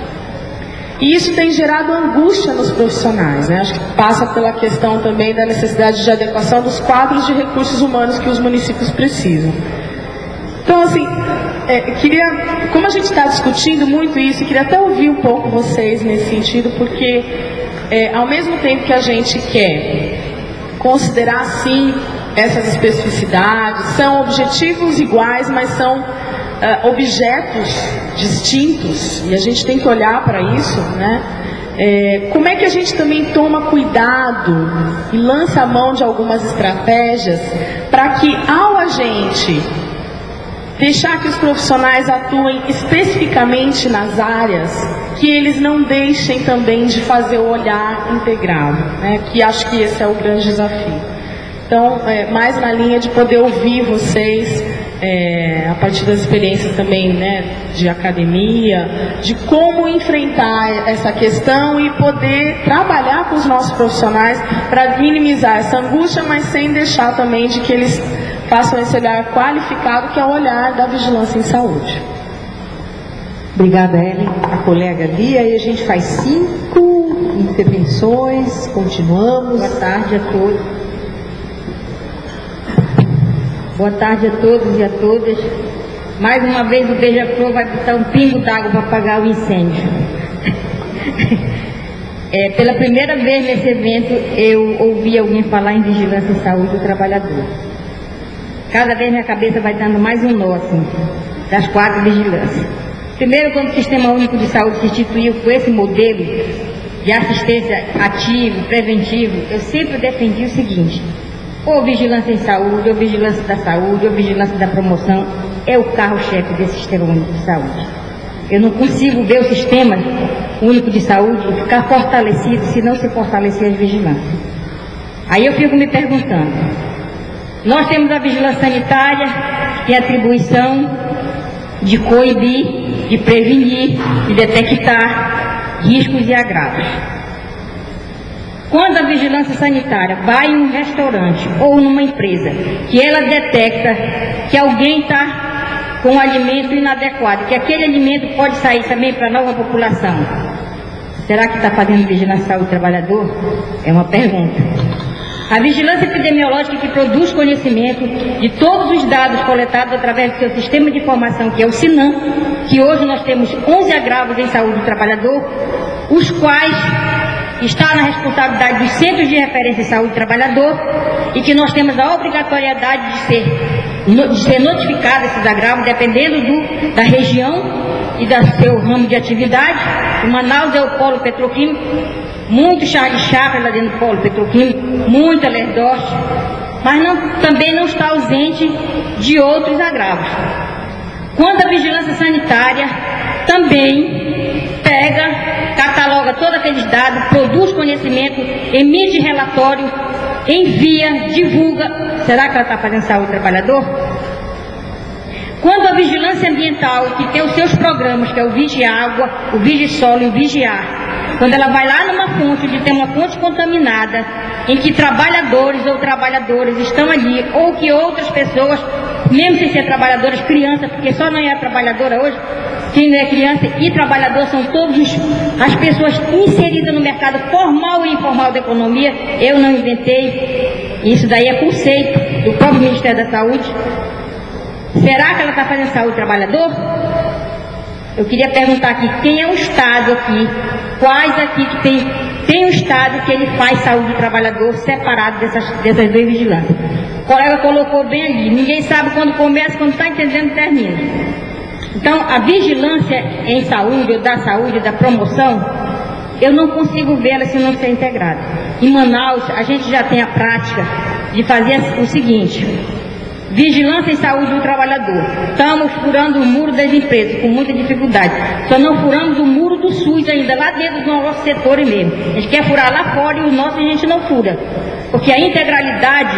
E isso tem gerado angústia nos profissionais, né? Acho que passa pela questão também da necessidade de adequação dos quadros de recursos humanos que os municípios precisam. Então, assim, como a gente está discutindo muito isso, eu queria até ouvir um pouco vocês nesse sentido, porque ao mesmo tempo que a gente quer considerar, sim, essas especificidades, são objetivos iguais, mas são objetos distintos, e a gente tem que olhar para isso, né? Como é que a gente também toma cuidado e lança a mão de algumas estratégias para que, ao a gente deixar que os profissionais atuem especificamente nas áreas, que eles não deixem também de fazer o olhar integrado, né? Que acho que esse é o grande desafio. Então, mais na linha de poder ouvir vocês, a partir das experiências também, né, de academia, de como enfrentar essa questão e poder trabalhar com os nossos profissionais para minimizar essa angústia, mas sem deixar também de que eles façam esse olhar qualificado, que é o olhar da vigilância em saúde. Obrigada, Ellen. A colega ali, aí a gente faz 5 intervenções, continuamos. Boa tarde a todos. Boa tarde a todos e a todas. Mais uma vez o Beija-Flor vai botar um pingo d'água para apagar o incêndio. Pela primeira vez nesse evento eu ouvi alguém falar em vigilância e saúde do trabalhador. Cada vez minha cabeça vai dando mais um nó, assim, das 4 vigilâncias. Primeiro, quando o Sistema Único de Saúde se instituiu com esse modelo de assistência ativo, preventivo, eu sempre defendi o seguinte: ou vigilância em saúde, ou vigilância da saúde, ou vigilância da promoção, é o carro-chefe desse Sistema Único de Saúde. Eu não consigo ver o Sistema Único de Saúde ficar fortalecido se não se fortalecer as vigilâncias. Aí eu fico me perguntando, nós temos a vigilância sanitária, que é a atribuição de coibir, de prevenir, de detectar riscos e agravos. Quando a vigilância sanitária vai em um restaurante ou numa empresa, que ela detecta que alguém está com um alimento inadequado, que aquele alimento pode sair também para a nova população, será que está fazendo vigilância saúde do trabalhador? É uma pergunta. A vigilância epidemiológica, que produz conhecimento de todos os dados coletados através do seu sistema de informação, que é o SINAM, que hoje nós temos 11 agravos em saúde do trabalhador, os quais está na responsabilidade dos centros de referência em saúde do trabalhador, e que nós temos a obrigatoriedade de ser notificado esses agravos, dependendo da região e do seu ramo de atividade. Em Manaus é o polo petroquímico, muito Charles Chaplin lá dentro do polo petroquímico, muito Lerdorf, mas também não está ausente de outros agravos. Quando a vigilância sanitária também cataloga todos aqueles dados, produz conhecimento, emite relatório, envia, divulga, será que ela está fazendo saúde do trabalhador? Quando a vigilância ambiental, que tem os seus programas, que é o Vigiágua, o Vigisolo e o Vigiar, quando ela vai lá numa fonte, onde tem uma fonte contaminada, em que trabalhadores ou trabalhadoras estão ali, ou que outras pessoas, mesmo sem ser trabalhadoras, crianças, porque só não é trabalhadora hoje, quem não é criança e trabalhador são todas as pessoas inseridas no mercado formal e informal da economia. Eu não inventei, isso daí é conceito do próprio Ministério da Saúde. Será que ela está fazendo saúde do trabalhador? Eu queria perguntar aqui, quem é o Estado aqui? Quais aqui que tem um Estado que ele faz saúde do trabalhador separado dessas 2 vigilâncias? O colega colocou bem ali, ninguém sabe quando começa, quando está entendendo, termina. Então, a vigilância em saúde, ou da promoção, eu não consigo vê-la se não ser integrada. Em Manaus, a gente já tem a prática de fazer o seguinte: vigilância em saúde do trabalhador. Estamos furando o muro das empresas, com muita dificuldade. Só não furamos o muro do SUS ainda, lá dentro do nosso setor mesmo. A gente quer furar lá fora e o nosso a gente não fura. Porque a integralidade,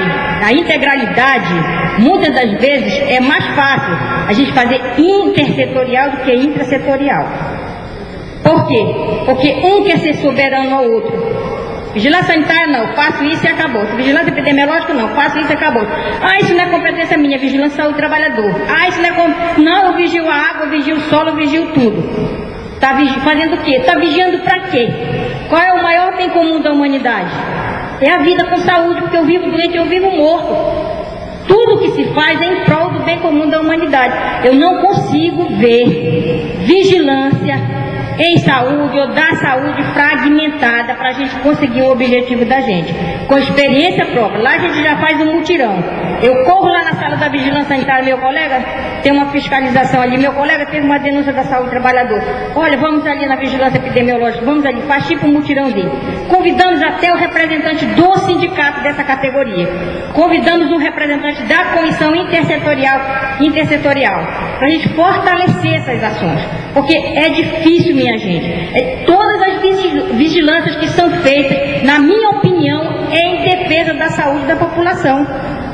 muitas das vezes, é mais fácil a gente fazer intersetorial do que intrasetorial. Por quê? Porque um quer ser soberano ao outro. Vigilância sanitária não, faço isso e acabou. Vigilância epidemiológica não, faço isso e acabou. Ah, isso não é competência minha, vigilância saúde do trabalhador. Ah, isso não é não, eu vigio a água, eu vigio o solo, eu vigio tudo. Está fazendo o quê? Está vigiando para quê? Qual é o maior bem comum da humanidade? É a vida com saúde, porque eu vivo doente, eu vivo morto. Tudo que se faz é em prol do bem comum da humanidade. Eu não consigo ver vigilância em saúde ou da saúde fragmentada para a gente conseguir o objetivo da gente. Com experiência própria. Lá a gente já faz um mutirão. Eu corro lá na sala da vigilância sanitária, meu colega tem uma fiscalização ali, meu colega teve uma denúncia da saúde do trabalhador. Olha, vamos ali na vigilância epidemiológica, vamos ali, faz tipo um mutirãozinho. Convidamos até o representante do sindicato dessa categoria. Convidamos um representante da comissão intersetorial para a gente fortalecer essas ações. Porque é difícil, minha gente. Todas as vigilâncias que são feitas, na minha opinião, é em defesa da saúde da população.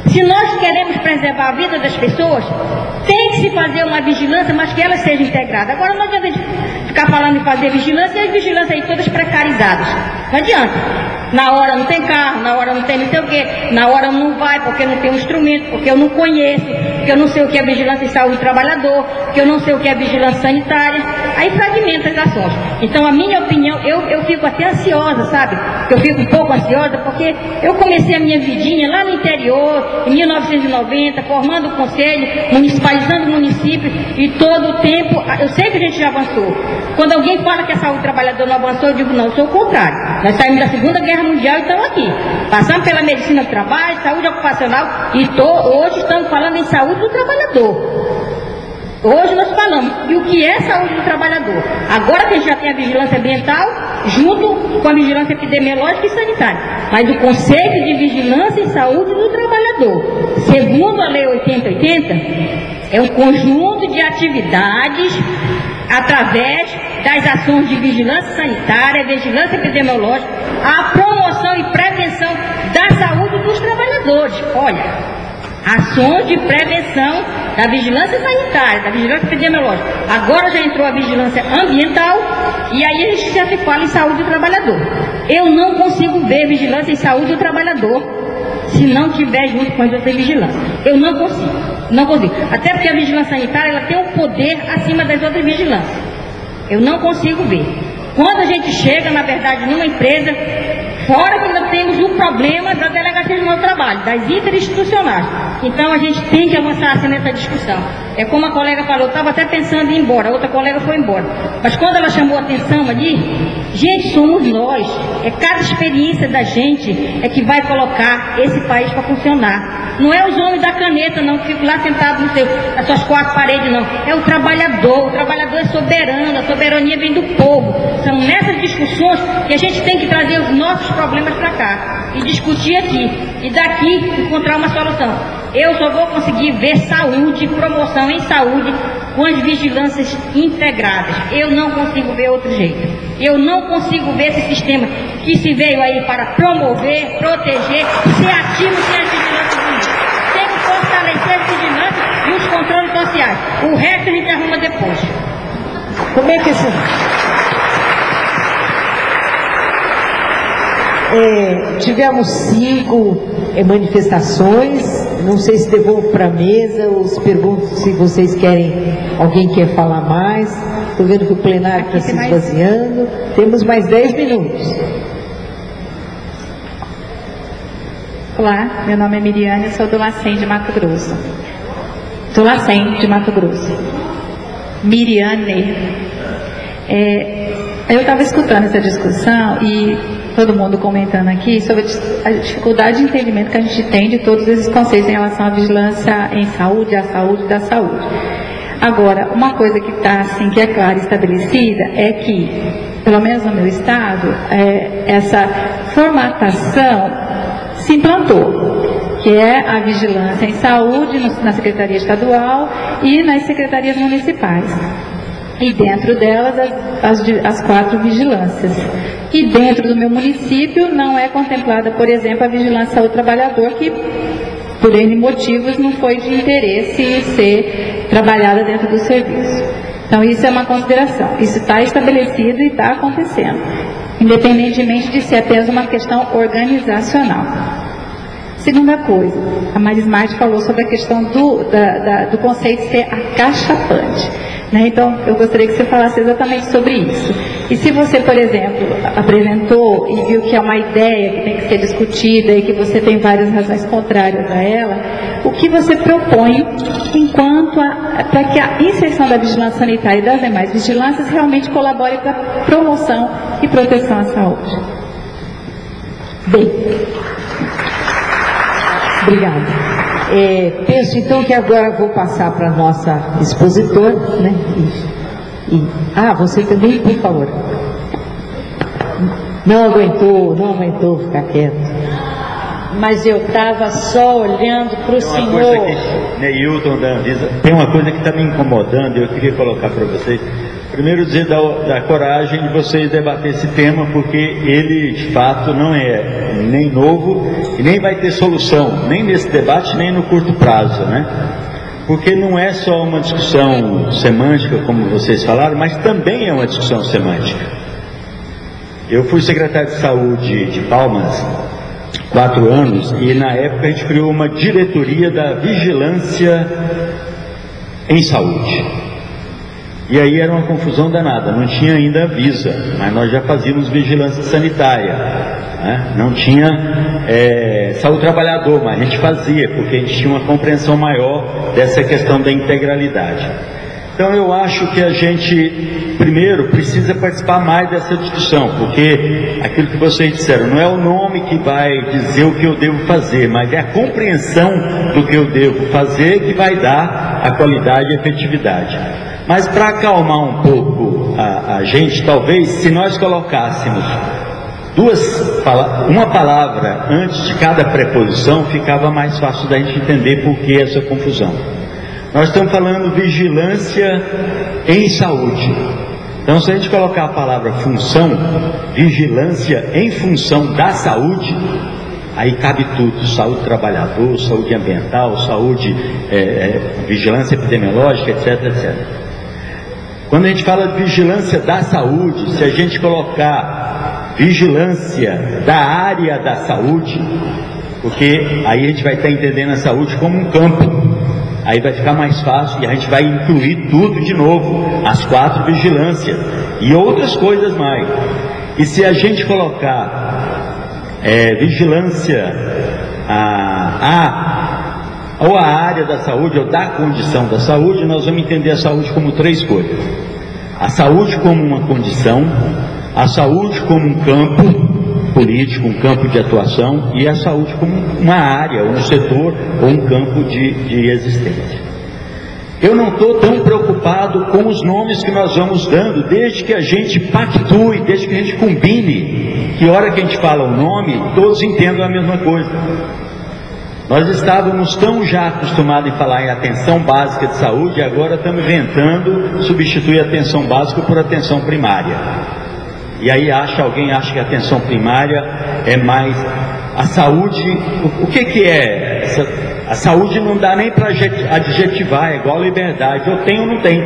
Se nós queremos preservar a vida das pessoas, tem que se fazer uma vigilância, mas que ela seja integrada. Agora não adianta a gente ficar falando em fazer vigilância e as vigilâncias aí todas precarizadas. Não adianta. Na hora não tem carro, na hora não tem não sei o quê, na hora não vai porque não tem um instrumento, porque eu não conheço, porque eu não sei o que é vigilância em saúde do trabalhador, porque eu não sei o que é vigilância sanitária. Aí fragmenta as ações. Então a minha opinião, eu fico até ansiosa, sabe? Eu fico um pouco ansiosa porque eu comecei a minha vidinha lá no interior, em 1990, formando o conselho, municipalizando o município, e todo o tempo, eu sei que a gente já avançou. Quando alguém fala que a saúde do trabalhador não avançou, eu digo, não, eu sou o contrário. Nós saímos da Segunda Guerra Mundial e estamos aqui. Passamos pela medicina do trabalho, saúde ocupacional, e hoje estamos falando em saúde do trabalhador. Hoje nós falamos, e o que é saúde do trabalhador? Agora que a gente já tem a vigilância ambiental, junto com a vigilância epidemiológica e sanitária. Mas o conceito de vigilância em saúde do trabalhador, segundo a Lei 8080, é um conjunto de atividades através das ações de vigilância sanitária, vigilância epidemiológica, a promoção e prevenção da saúde dos trabalhadores. Olha, ações de prevenção da vigilância sanitária, da vigilância epidemiológica. Agora já entrou a vigilância ambiental e aí a gente já se fala em saúde do trabalhador. Eu não consigo ver vigilância em saúde do trabalhador se não tiver junto com as outras vigilâncias. Eu não consigo, não consigo. Até porque a vigilância sanitária ela tem um poder acima das outras vigilâncias. Eu não consigo ver. Quando a gente chega, na verdade, numa empresa, fora que nós temos o problema da delegacia de mau trabalho, das interinstitucionais. Então a gente tem que avançar assim nessa discussão. É como a colega falou, eu estava até pensando em ir embora, a outra colega foi embora. Mas quando ela chamou a atenção ali, gente, somos nós. É cada experiência da gente é que vai colocar esse país para funcionar. Não é os homens da caneta, não, que ficam lá sentados nas suas quatro paredes, não. É o trabalhador é soberano, a soberania vem do povo. São nessas discussões que a gente tem que trazer os nossos problemas para cá e discutir aqui. E daqui encontrar uma solução. Eu só vou conseguir ver saúde, promoção em saúde, com as vigilâncias integradas. Eu não consigo ver outro jeito. Eu não consigo ver esse sistema que se veio aí para promover, proteger, ser ativo sem as vigilâncias bonitas. Tem que fortalecer as vigilâncias e os controles sociais. O resto a gente arruma depois. Como é que esse... tivemos 5 manifestações, não sei se devolvo para a mesa ou se pergunto se vocês querem, alguém quer falar mais. Estou vendo que o plenário está se esvaziando. Temos mais 10 minutos. Olá, meu nome é Miriane, eu sou do LACEN de Mato Grosso. Do LACEN de Mato Grosso. Miriane. Eu estava escutando essa discussão e todo mundo comentando aqui sobre a dificuldade de entendimento que a gente tem de todos esses conceitos em relação à vigilância em saúde, à saúde da saúde. Agora, uma coisa que está assim, que é clara e estabelecida é que, pelo menos no meu estado, essa formatação se implantou, que é a vigilância em saúde na Secretaria Estadual e nas secretarias municipais. E dentro delas as 4 vigilâncias. E dentro do meu município não é contemplada, por exemplo, a vigilância ao trabalhador, que por N motivos não foi de interesse ser trabalhada dentro do serviço. Então isso é uma consideração. Isso está estabelecido e está acontecendo, independentemente de ser apenas uma questão organizacional. Segunda coisa, a Marismarte falou sobre a questão do conceito de ser acachapante. Então, eu gostaria que você falasse exatamente sobre isso. E se você, por exemplo, apresentou e viu que é uma ideia que tem que ser discutida e que você tem várias razões contrárias a ela, o que você propõe para que a inserção da vigilância sanitária e das demais vigilâncias realmente colabore para a promoção e proteção à saúde? Bem, obrigada. Penso então que agora vou passar para a nossa expositor, né? Você também, por favor. Não aguentou ficar quieto. Mas eu estava só olhando para o senhor. Neilton da Anvisa, tem uma coisa que está me incomodando e eu queria colocar para vocês. Primeiro dizer da coragem de vocês debater esse tema, porque ele de fato não é nem novo e nem vai ter solução, nem nesse debate, nem no curto prazo, né? Porque não é só uma discussão semântica, como vocês falaram, mas também é uma discussão semântica. Eu fui secretário de saúde de Palmas 4 anos e na época a gente criou uma diretoria da vigilância em saúde. E aí era uma confusão danada, não tinha ainda Visa, mas nós já fazíamos vigilância sanitária, né? Não tinha saúde do trabalhador, mas a gente fazia, porque a gente tinha uma compreensão maior dessa questão da integralidade. Então eu acho que a gente, primeiro, precisa participar mais dessa discussão, porque aquilo que vocês disseram, não é o nome que vai dizer o que eu devo fazer, mas é a compreensão do que eu devo fazer que vai dar a qualidade e a efetividade. Mas para acalmar um pouco a gente, talvez, se nós colocássemos uma palavra antes de cada preposição, ficava mais fácil da gente entender por que essa confusão. Nós estamos falando vigilância em saúde. Então, se a gente colocar a palavra função, vigilância em função da saúde, aí cabe tudo: saúde do trabalhador, saúde ambiental, saúde, vigilância epidemiológica, etc, etc. Quando a gente fala de vigilância da saúde, se a gente colocar vigilância da área da saúde, porque aí a gente vai estar entendendo a saúde como um campo, aí vai ficar mais fácil e a gente vai incluir tudo de novo, as 4 vigilâncias e outras coisas mais. E se a gente colocar vigilância ou a área da saúde, ou da condição da saúde, nós vamos entender a saúde como 3 coisas: a saúde como uma condição, a saúde como um campo político, um campo de atuação, e a saúde como uma área, um setor ou um campo de existência. Eu não estou tão preocupado com os nomes que nós vamos dando, desde que a gente pactue, desde que a gente combine, que hora que a gente fala o nome, todos entendam a mesma coisa. Nós estávamos tão já acostumados em falar em atenção básica de saúde, e agora estamos inventando substituir a atenção básica por atenção primária. E aí alguém acha que a atenção primária é mais a saúde. O que é? A saúde não dá nem para adjetivar, é igual a liberdade, eu tenho ou não tenho.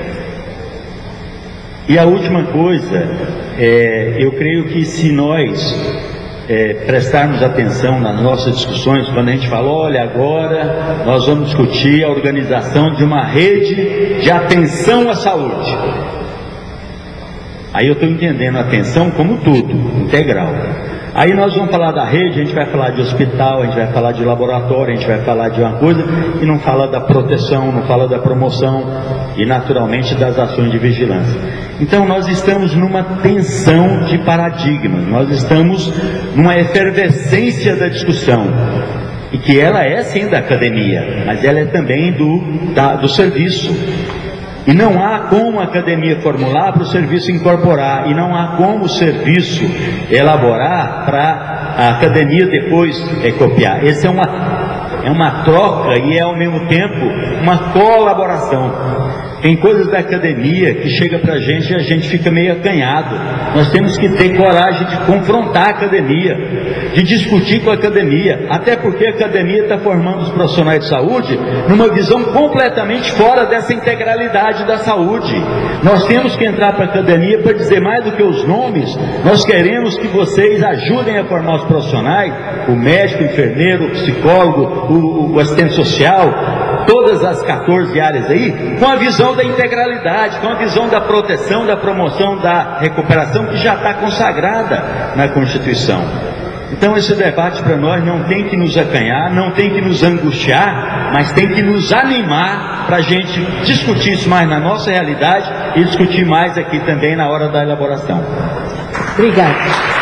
E a última coisa, eu creio que se nós prestarmos atenção nas nossas discussões, quando a gente fala, olha, agora nós vamos discutir a organização de uma rede de atenção à saúde. Aí eu estou entendendo a atenção como tudo, integral. Aí nós vamos falar da rede, a gente vai falar de hospital, a gente vai falar de laboratório, a gente vai falar de uma coisa, e não fala da proteção, não fala da promoção, e naturalmente das ações de vigilância. Então nós estamos numa tensão de paradigmas, nós estamos numa efervescência da discussão, e que ela é sim da academia, mas ela é também do serviço. E não há como a academia formular para o serviço incorporar, e não há como o serviço elaborar para a academia depois copiar. Essa é uma troca e é ao mesmo tempo uma colaboração. Tem coisas da academia que chega para a gente e a gente fica meio acanhado. Nós temos que ter coragem de confrontar a academia, de discutir com a academia, até porque a academia está formando os profissionais de saúde numa visão completamente fora dessa integralidade da saúde. Nós temos que entrar para a academia para dizer mais do que os nomes. Nós queremos que vocês ajudem a formar os profissionais, o médico, o enfermeiro, o psicólogo, o assistente social, todas as 14 áreas aí, com a visão da integralidade, com a visão da proteção, da promoção, da recuperação, que já está consagrada na Constituição. Então esse debate para nós não tem que nos acanhar, não tem que nos angustiar, mas tem que nos animar para a gente discutir isso mais na nossa realidade e discutir mais aqui também na hora da elaboração. Obrigada.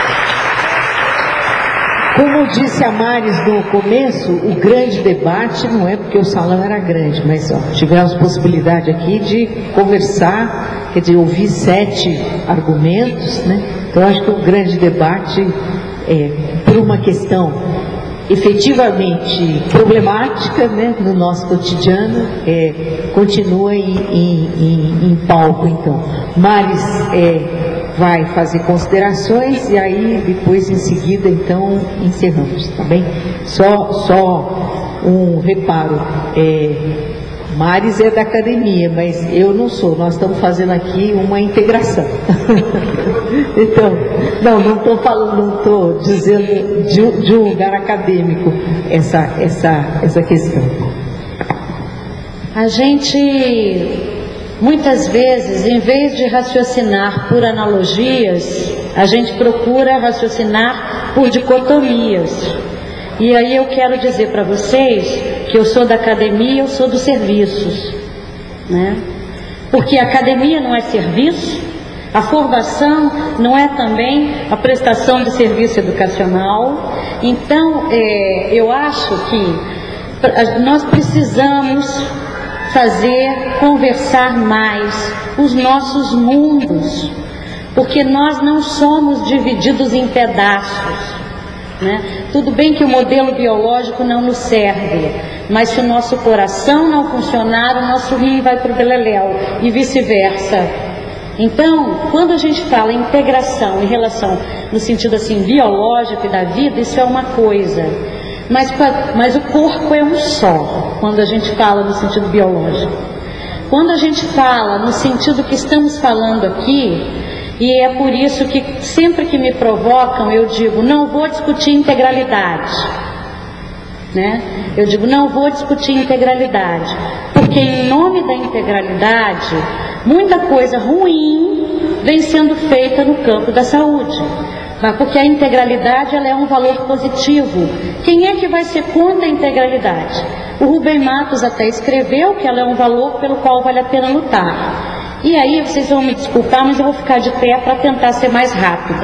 Como disse a Maris no começo, o grande debate não é porque o salão era grande, mas tivemos possibilidade aqui de conversar, quer dizer, ouvir 7 argumentos, né? Então acho que o grande debate por uma questão efetivamente problemática, né, no nosso cotidiano, continua em palco. Então, Maris vai fazer considerações e aí depois em seguida então encerramos, tá bem? Só um reparo, Maris é da academia, mas eu não sou, nós estamos fazendo aqui uma integração. Então, não estou falando, não estou dizendo de um lugar acadêmico essa questão. A gente, muitas vezes, em vez de raciocinar por analogias, a gente procura raciocinar por dicotomias. E aí eu quero dizer para vocês que eu sou da academia, eu sou dos serviços, né? Porque a academia não é serviço, a formação não é também a prestação de serviço educacional. Então, eu acho que nós precisamos conversar mais os nossos mundos, porque nós não somos divididos em pedaços, né? Tudo bem que o modelo biológico não nos serve, mas se o nosso coração não funcionar, o nosso rim vai para o beleléu e vice-versa. Então, quando a gente fala em integração em relação, no sentido assim, biológico e da vida, isso é uma coisa. Mas o corpo é um só, quando a gente fala no sentido biológico. Quando a gente fala no sentido que estamos falando aqui, e é por isso que sempre que me provocam, eu digo, não vou discutir integralidade. Né? Eu digo, não vou discutir integralidade, porque em nome da integralidade, muita coisa ruim vem sendo feita no campo da saúde. Mas porque a integralidade ela é um valor positivo. Quem é que vai ser contra a integralidade? O Rubem Matos até escreveu que ela é um valor pelo qual vale a pena lutar. E aí vocês vão me desculpar, mas eu vou ficar de pé para tentar ser mais rápida.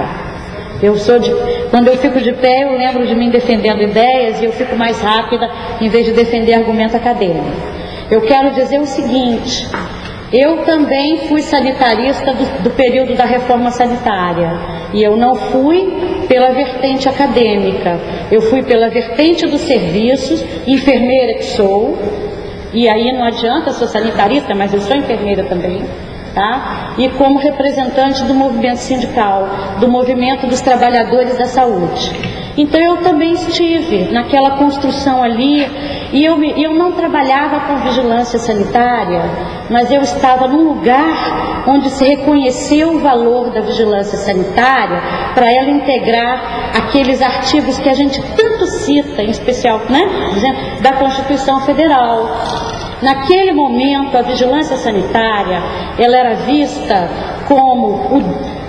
Quando eu fico de pé, eu lembro de mim defendendo ideias e eu fico mais rápida em vez de defender argumento acadêmico. Eu quero dizer o seguinte: eu também fui sanitarista do período da reforma sanitária, e eu não fui pela vertente acadêmica, eu fui pela vertente dos serviços, enfermeira que sou, e aí não adianta, eu sou sanitarista, mas eu sou enfermeira também, tá? E como representante do movimento sindical, do movimento dos trabalhadores da saúde. Então eu também estive naquela construção ali, e eu não trabalhava com vigilância sanitária, mas eu estava num lugar onde se reconheceu o valor da vigilância sanitária para ela integrar aqueles artigos que a gente tanto cita, em especial, né, da Constituição Federal. Naquele momento, a vigilância sanitária, ela era vista como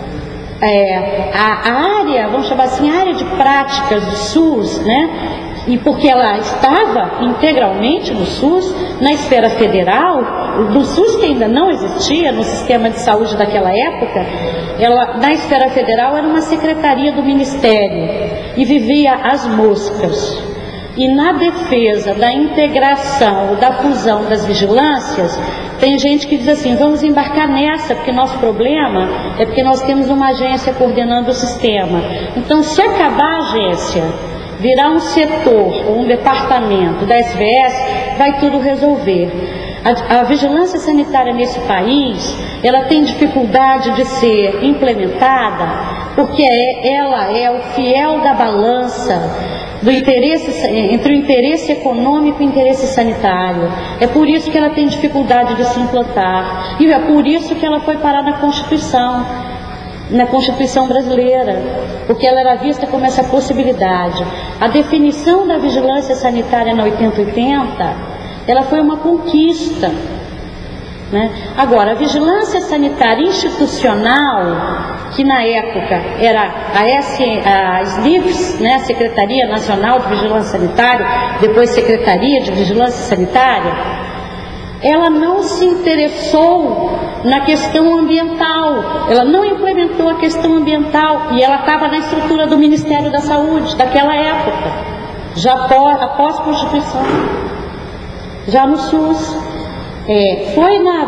a área, vamos chamar assim, a área de práticas do SUS, né? E porque ela estava integralmente no SUS, na esfera federal, do SUS que ainda não existia no sistema de saúde daquela época, na esfera federal era uma secretaria do Ministério e vivia às moscas. E na defesa da integração, da fusão das vigilâncias, tem gente que diz assim, vamos embarcar nessa, porque nosso problema é porque nós temos uma agência coordenando o sistema. Então, se acabar a agência, virar um setor ou um departamento da SVS, vai tudo resolver. A vigilância sanitária nesse país, ela tem dificuldade de ser implementada, porque ela é o fiel da balança entre o interesse econômico e o interesse sanitário. É por isso que ela tem dificuldade de se implantar. E é por isso que ela foi parar na Constituição brasileira, porque ela era vista como essa possibilidade. A definição da vigilância sanitária na 8080, ela foi uma conquista, né? Agora, a vigilância sanitária institucional, que na época era a SNIVS, né, a Secretaria Nacional de Vigilância Sanitária, depois Secretaria de Vigilância Sanitária, ela não se interessou na questão ambiental, ela não implementou a questão ambiental, e ela estava na estrutura do Ministério da Saúde daquela época, já após Constituição, já no SUS. Foi na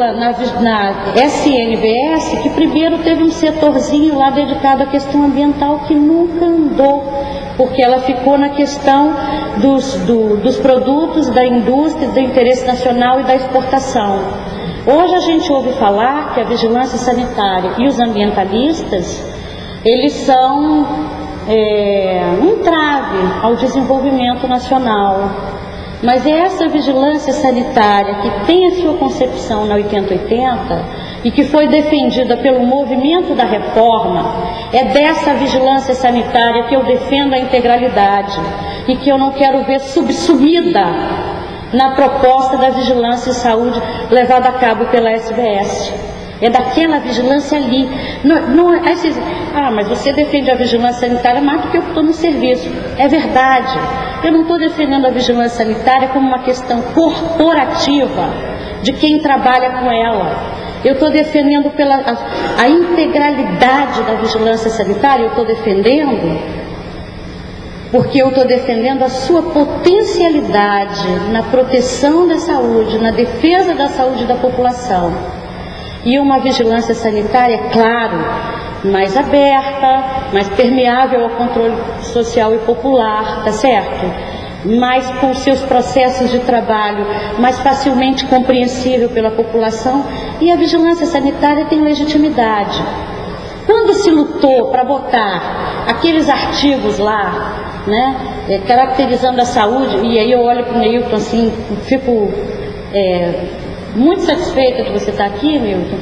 SNVS que primeiro teve um setorzinho lá dedicado à questão ambiental que nunca andou. porque ela ficou na questão dos produtos da indústria, do interesse nacional e da exportação. Hoje a gente ouve falar que a vigilância sanitária e os ambientalistas, eles são um trave ao desenvolvimento nacional. Mas é essa vigilância sanitária que tem a sua concepção na 8080 e que foi defendida pelo movimento da reforma, é dessa vigilância sanitária que eu defendo a integralidade e que eu não quero ver subsumida na proposta da vigilância em saúde levada a cabo pela SBS. É daquela vigilância ali. Mas você defende a vigilância sanitária mais do que eu estou no serviço. É verdade. Eu não estou defendendo a vigilância sanitária como uma questão corporativa de quem trabalha com ela. Eu estou defendendo a integralidade da vigilância sanitária, eu estou defendendo porque eu estou defendendo a sua potencialidade na proteção da saúde, na defesa da saúde da população. E uma vigilância sanitária, claro, mais aberta, mais permeável ao controle social e popular, tá certo? Mais com seus processos de trabalho, mais facilmente compreensível pela população, e a vigilância sanitária tem legitimidade. Quando se lutou para botar aqueles artigos lá, né, caracterizando a saúde, e aí eu olho para o Neilton assim, fico muito satisfeita de você estar aqui, Neilton.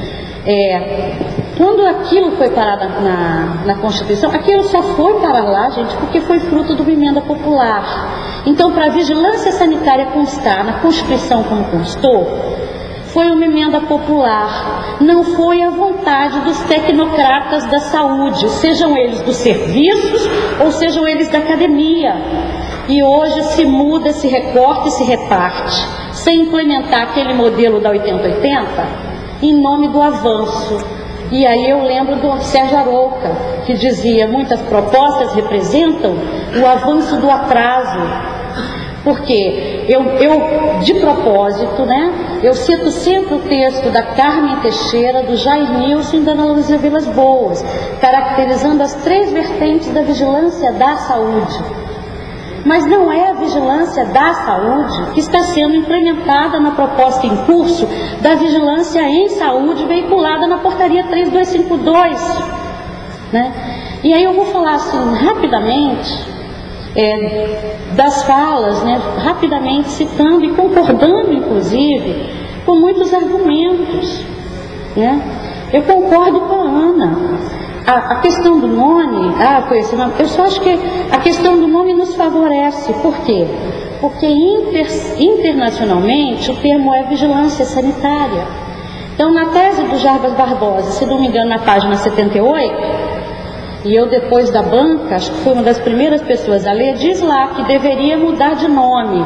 Quando aquilo foi parado na Constituição, aquilo só foi para lá, gente, porque foi fruto de uma emenda popular. Então, para a vigilância sanitária constar na Constituição como constou, foi uma emenda popular, não foi a vontade dos tecnocratas da saúde, sejam eles dos serviços ou sejam eles da academia. E hoje se muda, se recorta e se reparte, sem implementar aquele modelo da 8080, em nome do avanço. E aí eu lembro do Sérgio Arouca, que dizia: muitas propostas representam o avanço do atraso. Porque eu de propósito, né, eu cito sempre o texto da Carmen Teixeira, do Jair Nilson e da Ana Luzia Vilas Boas, caracterizando as 3 vertentes da vigilância da saúde. Mas não é a vigilância da saúde que está sendo implementada na proposta em curso da vigilância em saúde veiculada na portaria 3252, né? E aí eu vou falar assim rapidamente das falas, né, rapidamente citando e concordando inclusive com muitos argumentos, né? Eu concordo com a Ana. A questão do nome, foi esse nome, eu só acho que a questão do nome nos favorece. Por quê? Porque internacionalmente o termo é vigilância sanitária. Então, na tese do Jarbas Barbosa, se não me engano, na página 78, e eu depois da banca, acho que fui uma das primeiras pessoas a ler, diz lá que deveria mudar de nome.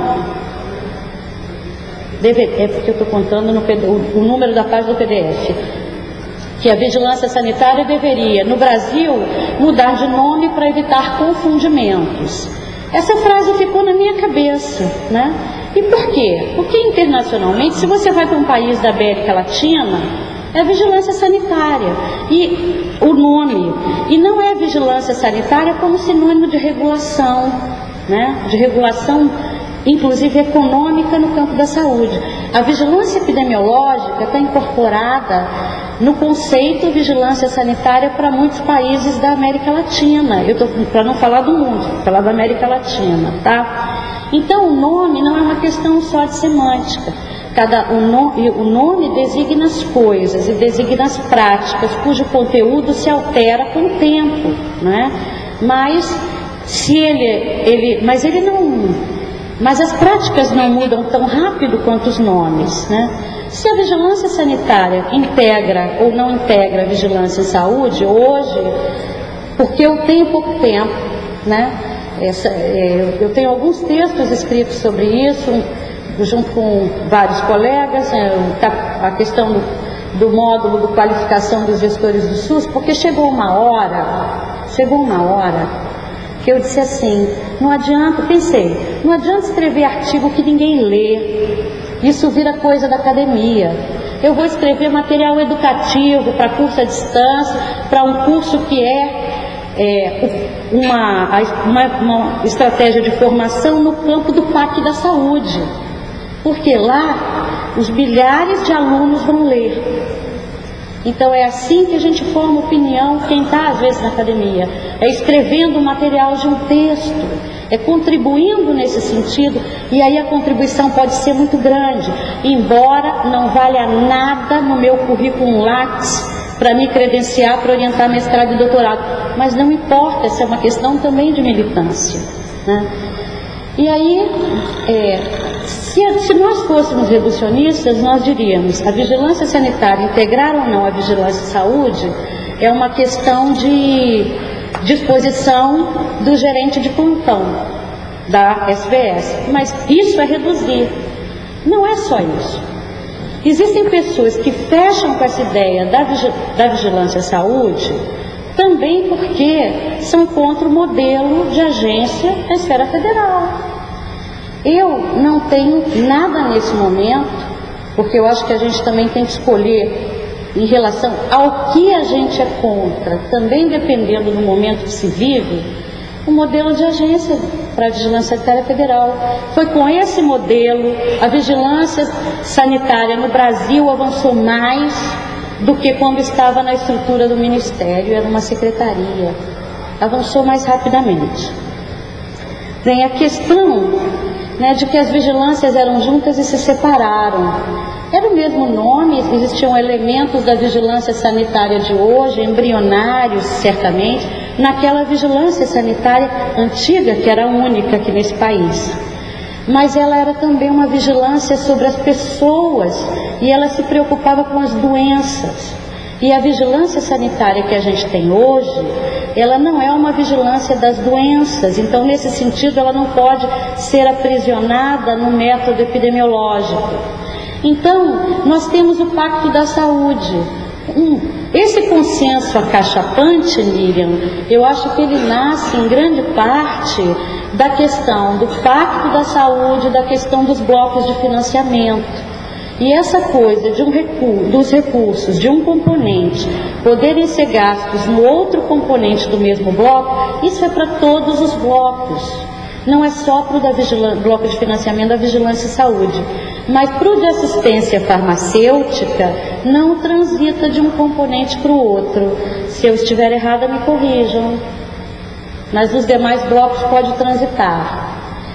É porque eu estou contando o número da página do PDF. Que a vigilância sanitária deveria, no Brasil, mudar de nome para evitar confundimentos. Essa frase ficou na minha cabeça, né? E por quê? Porque internacionalmente, se você vai para um país da América Latina, é vigilância sanitária. E o nome, e não é vigilância sanitária como sinônimo de regulação, né? De regulação, inclusive econômica, no campo da saúde. A vigilância epidemiológica está incorporada no conceito vigilância sanitária para muitos países da América Latina. Eu estou para não falar do mundo, falar da América Latina, tá? Então o nome não é uma questão só de semântica. O nome designa as coisas e designa as práticas, cujo conteúdo se altera com o tempo, né? Mas mas as práticas não mudam tão rápido quanto os nomes, né? Se a vigilância sanitária integra ou não integra a vigilância em saúde, hoje, porque eu tenho pouco tempo, né? Eu tenho alguns textos escritos sobre isso, junto com vários colegas, a questão do módulo de qualificação dos gestores do SUS, porque chegou uma hora que eu disse assim, não adianta escrever artigo que ninguém lê, isso vira coisa da academia. Eu vou escrever material educativo para curso à distância, para um curso que uma estratégia de formação no campo do Pacto da Saúde, porque lá os milhares de alunos vão ler. Então é assim que a gente forma opinião, quem está às vezes na academia, é escrevendo o material de um texto, é contribuindo nesse sentido, e aí a contribuição pode ser muito grande, embora não valha nada no meu currículo Lattes para me credenciar para orientar mestrado e doutorado, mas não importa, essa é uma questão também de militância, né? E aí, se nós fôssemos reducionistas, nós diríamos, a vigilância sanitária, integrar ou não a vigilância e saúde, é uma questão de disposição do gerente de plantão da SBS, mas isso é reduzir, não é só isso. Existem pessoas que fecham com essa ideia da vigilância e saúde, também porque são contra o modelo de agência da esfera federal. Eu não tenho nada nesse momento, porque eu acho que a gente também tem que escolher em relação ao que a gente é contra, também dependendo do momento que se vive, o modelo de agência para a Vigilância Sanitária Federal. Foi com esse modelo, a vigilância sanitária no Brasil avançou mais do que quando estava na estrutura do Ministério, era uma secretaria. Avançou mais rapidamente. Vem a questão, né, de que as vigilâncias eram juntas e se separaram. Era o mesmo nome, existiam elementos da vigilância sanitária de hoje, embrionários certamente, naquela vigilância sanitária antiga, que era única aqui nesse país. Mas ela era também uma vigilância sobre as pessoas, e ela se preocupava com as doenças. E a vigilância sanitária que a gente tem hoje, ela não é uma vigilância das doenças, então nesse sentido ela não pode ser aprisionada no método epidemiológico. Então, nós temos o Pacto da Saúde. Esse consenso acachapante, Miriam, eu acho que ele nasce em grande parte da questão do Pacto da Saúde, da questão dos blocos de financiamento. E essa coisa de dos recursos de um componente poderem ser gastos no outro componente do mesmo bloco, isso é para todos os blocos. Não é só para o bloco de financiamento da Vigilância e Saúde, mas para o de assistência farmacêutica não transita de um componente para o outro. Se eu estiver errada, me corrijam. Mas nos demais blocos pode transitar.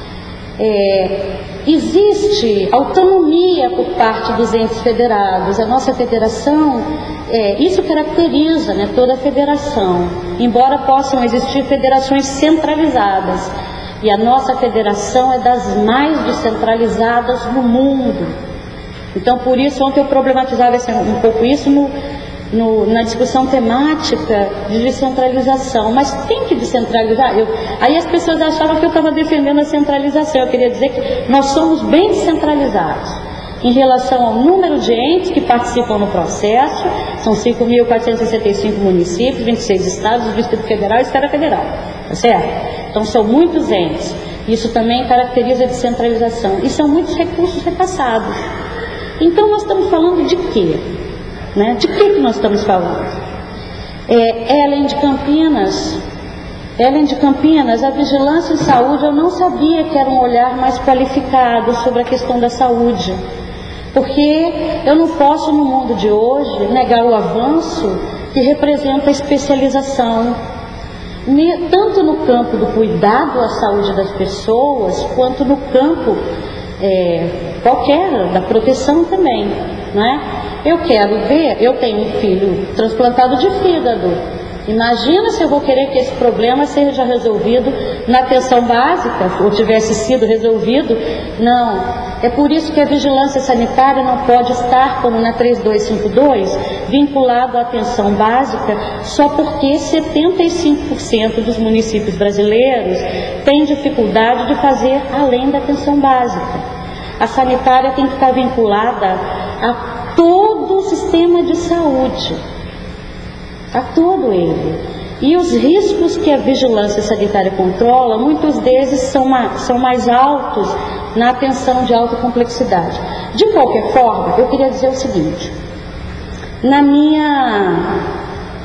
Existe autonomia por parte dos entes federados. A nossa federação, isso caracteriza, né, toda a federação, embora possam existir federações centralizadas. E a nossa federação é das mais descentralizadas no mundo. Então, por isso, ontem eu problematizava um pouco isso na discussão temática de descentralização. Mas tem que descentralizar? Aí as pessoas achavam que eu estava defendendo a centralização. Eu queria dizer que nós somos bem descentralizados em relação ao número de entes que participam no processo. São 5.465 municípios, 26 estados, o Distrito Federal e Esfera Federal. Tá certo? Então são muitos entes. Isso também caracteriza a descentralização. E são muitos recursos repassados. Então nós estamos falando de quê? Né? De que nós estamos falando? Ellen de Campinas, a vigilância em saúde, eu não sabia que era um olhar mais qualificado sobre a questão da saúde. Porque eu não posso, no mundo de hoje, negar o avanço que representa a especialização, tanto no campo do cuidado à saúde das pessoas, quanto no campo qualquer, da proteção também, né? Eu tenho um filho transplantado de fígado. Imagina se eu vou querer que esse problema seja resolvido na atenção básica, ou tivesse sido resolvido. Não. É por isso que a vigilância sanitária não pode estar, como na 3252, vinculado à atenção básica, só porque 75% dos municípios brasileiros têm dificuldade de fazer além da atenção básica. A sanitária tem que estar vinculada a todo o sistema de saúde, a todo ele. E os riscos que a vigilância sanitária controla, muitos deles são mais altos na atenção de alta complexidade. De qualquer forma, eu queria dizer o seguinte: na minha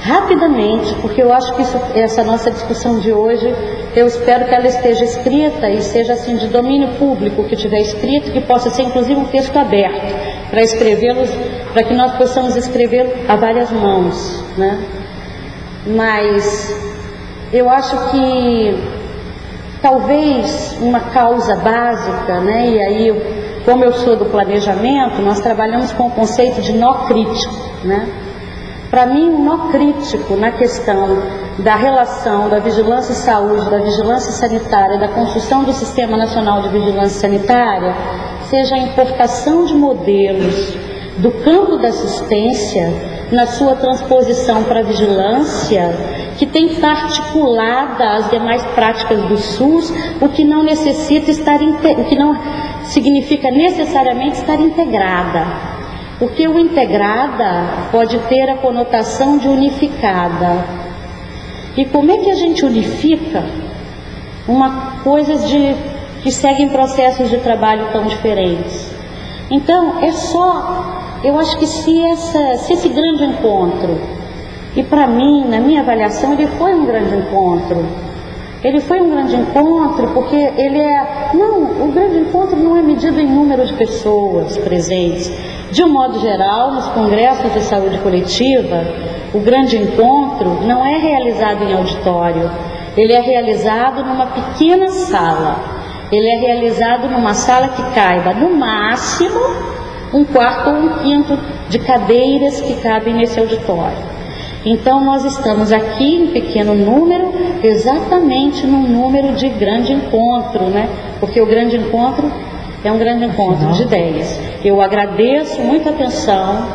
rapidamente, porque eu acho que essa nossa discussão de hoje, eu espero que ela esteja escrita e seja assim de domínio público, que tiver escrito, que possa ser inclusive um texto aberto, para escrevê-los, para que nós possamos escrevê-lo a várias mãos, né? Mas eu acho que talvez uma causa básica, né? E aí, como eu sou do planejamento, nós trabalhamos com o conceito de nó crítico, né? Para mim, um nó crítico na questão da relação da vigilância e saúde, da vigilância sanitária, da construção do Sistema Nacional de Vigilância Sanitária, seja a importação de modelos do campo da assistência na sua transposição para a vigilância, que tem que estar articulada às demais práticas do SUS, o que não necessita estar, o que não significa necessariamente estar integrada. Porque o integrada pode ter a conotação de unificada. E como é que a gente unifica coisas que seguem processos de trabalho tão diferentes? Então, eu acho que se esse grande encontro, e para mim, na minha avaliação, ele foi um grande encontro. Ele foi um grande encontro porque o grande encontro não é medido em número de pessoas presentes. De um modo geral, nos congressos de saúde coletiva, o grande encontro não é realizado em auditório, ele é realizado numa pequena sala, ele é realizado numa sala que caiba, no máximo, um quarto ou um quinto de cadeiras que cabem nesse auditório. Então, nós estamos aqui em pequeno número, exatamente num número de grande encontro, né? Porque o grande encontro é um grande encontro de ideias. Eu agradeço muita atenção.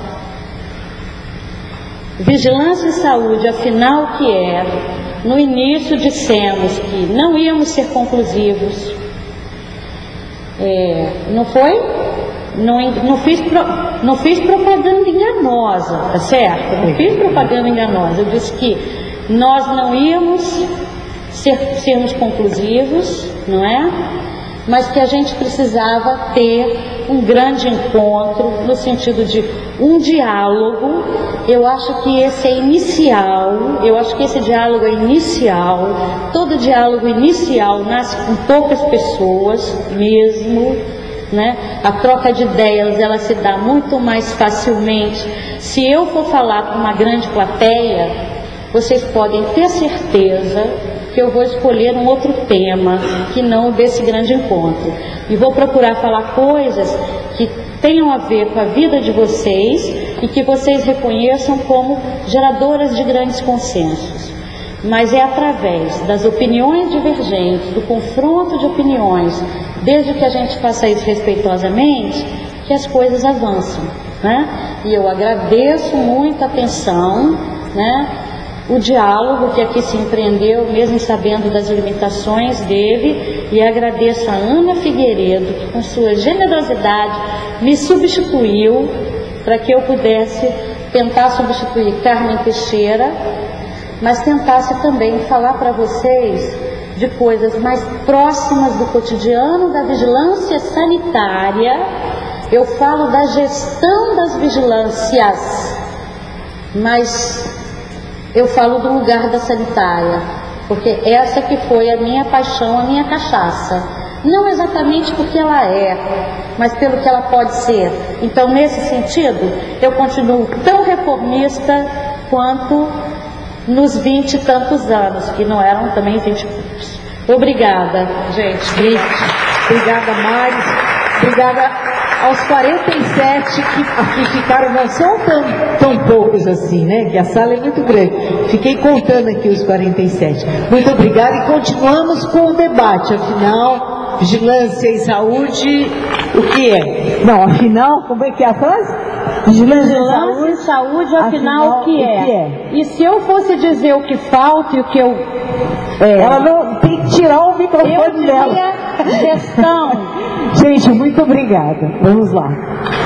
Vigilância e saúde, afinal, o que é? No início dissemos que não íamos ser conclusivos. Não foi? Não fiz propaganda enganosa, tá certo? Não fiz propaganda enganosa. Eu disse que nós não íamos sermos conclusivos, não é? Mas que a gente precisava ter um grande encontro, no sentido de um diálogo. Eu acho que esse é inicial, eu acho que esse diálogo é inicial. Todo diálogo inicial nasce com poucas pessoas mesmo, né? A troca de ideias, ela se dá muito mais facilmente. Se eu for falar para uma grande plateia, vocês podem ter certeza que eu vou escolher um outro tema que não desse grande encontro. E vou procurar falar coisas que tenham a ver com a vida de vocês e que vocês reconheçam como geradoras de grandes consensos. Mas é através das opiniões divergentes, do confronto de opiniões, desde que a gente faça isso respeitosamente, que as coisas avançam, né? E eu agradeço muito a atenção, né? O diálogo que aqui se empreendeu, mesmo sabendo das limitações dele, e agradeço a Ana Figueiredo, que com sua generosidade me substituiu para que eu pudesse tentar substituir Carmen Teixeira, mas tentasse também falar para vocês de coisas mais próximas do cotidiano da vigilância sanitária. Eu falo da gestão das vigilâncias, mas eu falo do lugar da sanitária, porque essa que foi a minha paixão, a minha cachaça. Não exatamente porque ela é, mas pelo que ela pode ser. Então, nesse sentido, eu continuo tão reformista quanto nos 20 e tantos anos, que não eram também 20 e poucos. Obrigada, gente. Obrigada, Mari. Obrigada aos 47 que aqui ficaram, não são tão poucos assim, né? Que a sala é muito grande. Fiquei contando aqui os 47. Muito obrigada e continuamos com o debate. Afinal, vigilância e saúde, o que é? Não, afinal, como é que é a frase? Vigilância e saúde, afinal, o que é? E se eu fosse dizer o que falta e o que eu... Ela não tem que tirar o microfone dela. Gestão. Gente, muito obrigada. Vamos lá.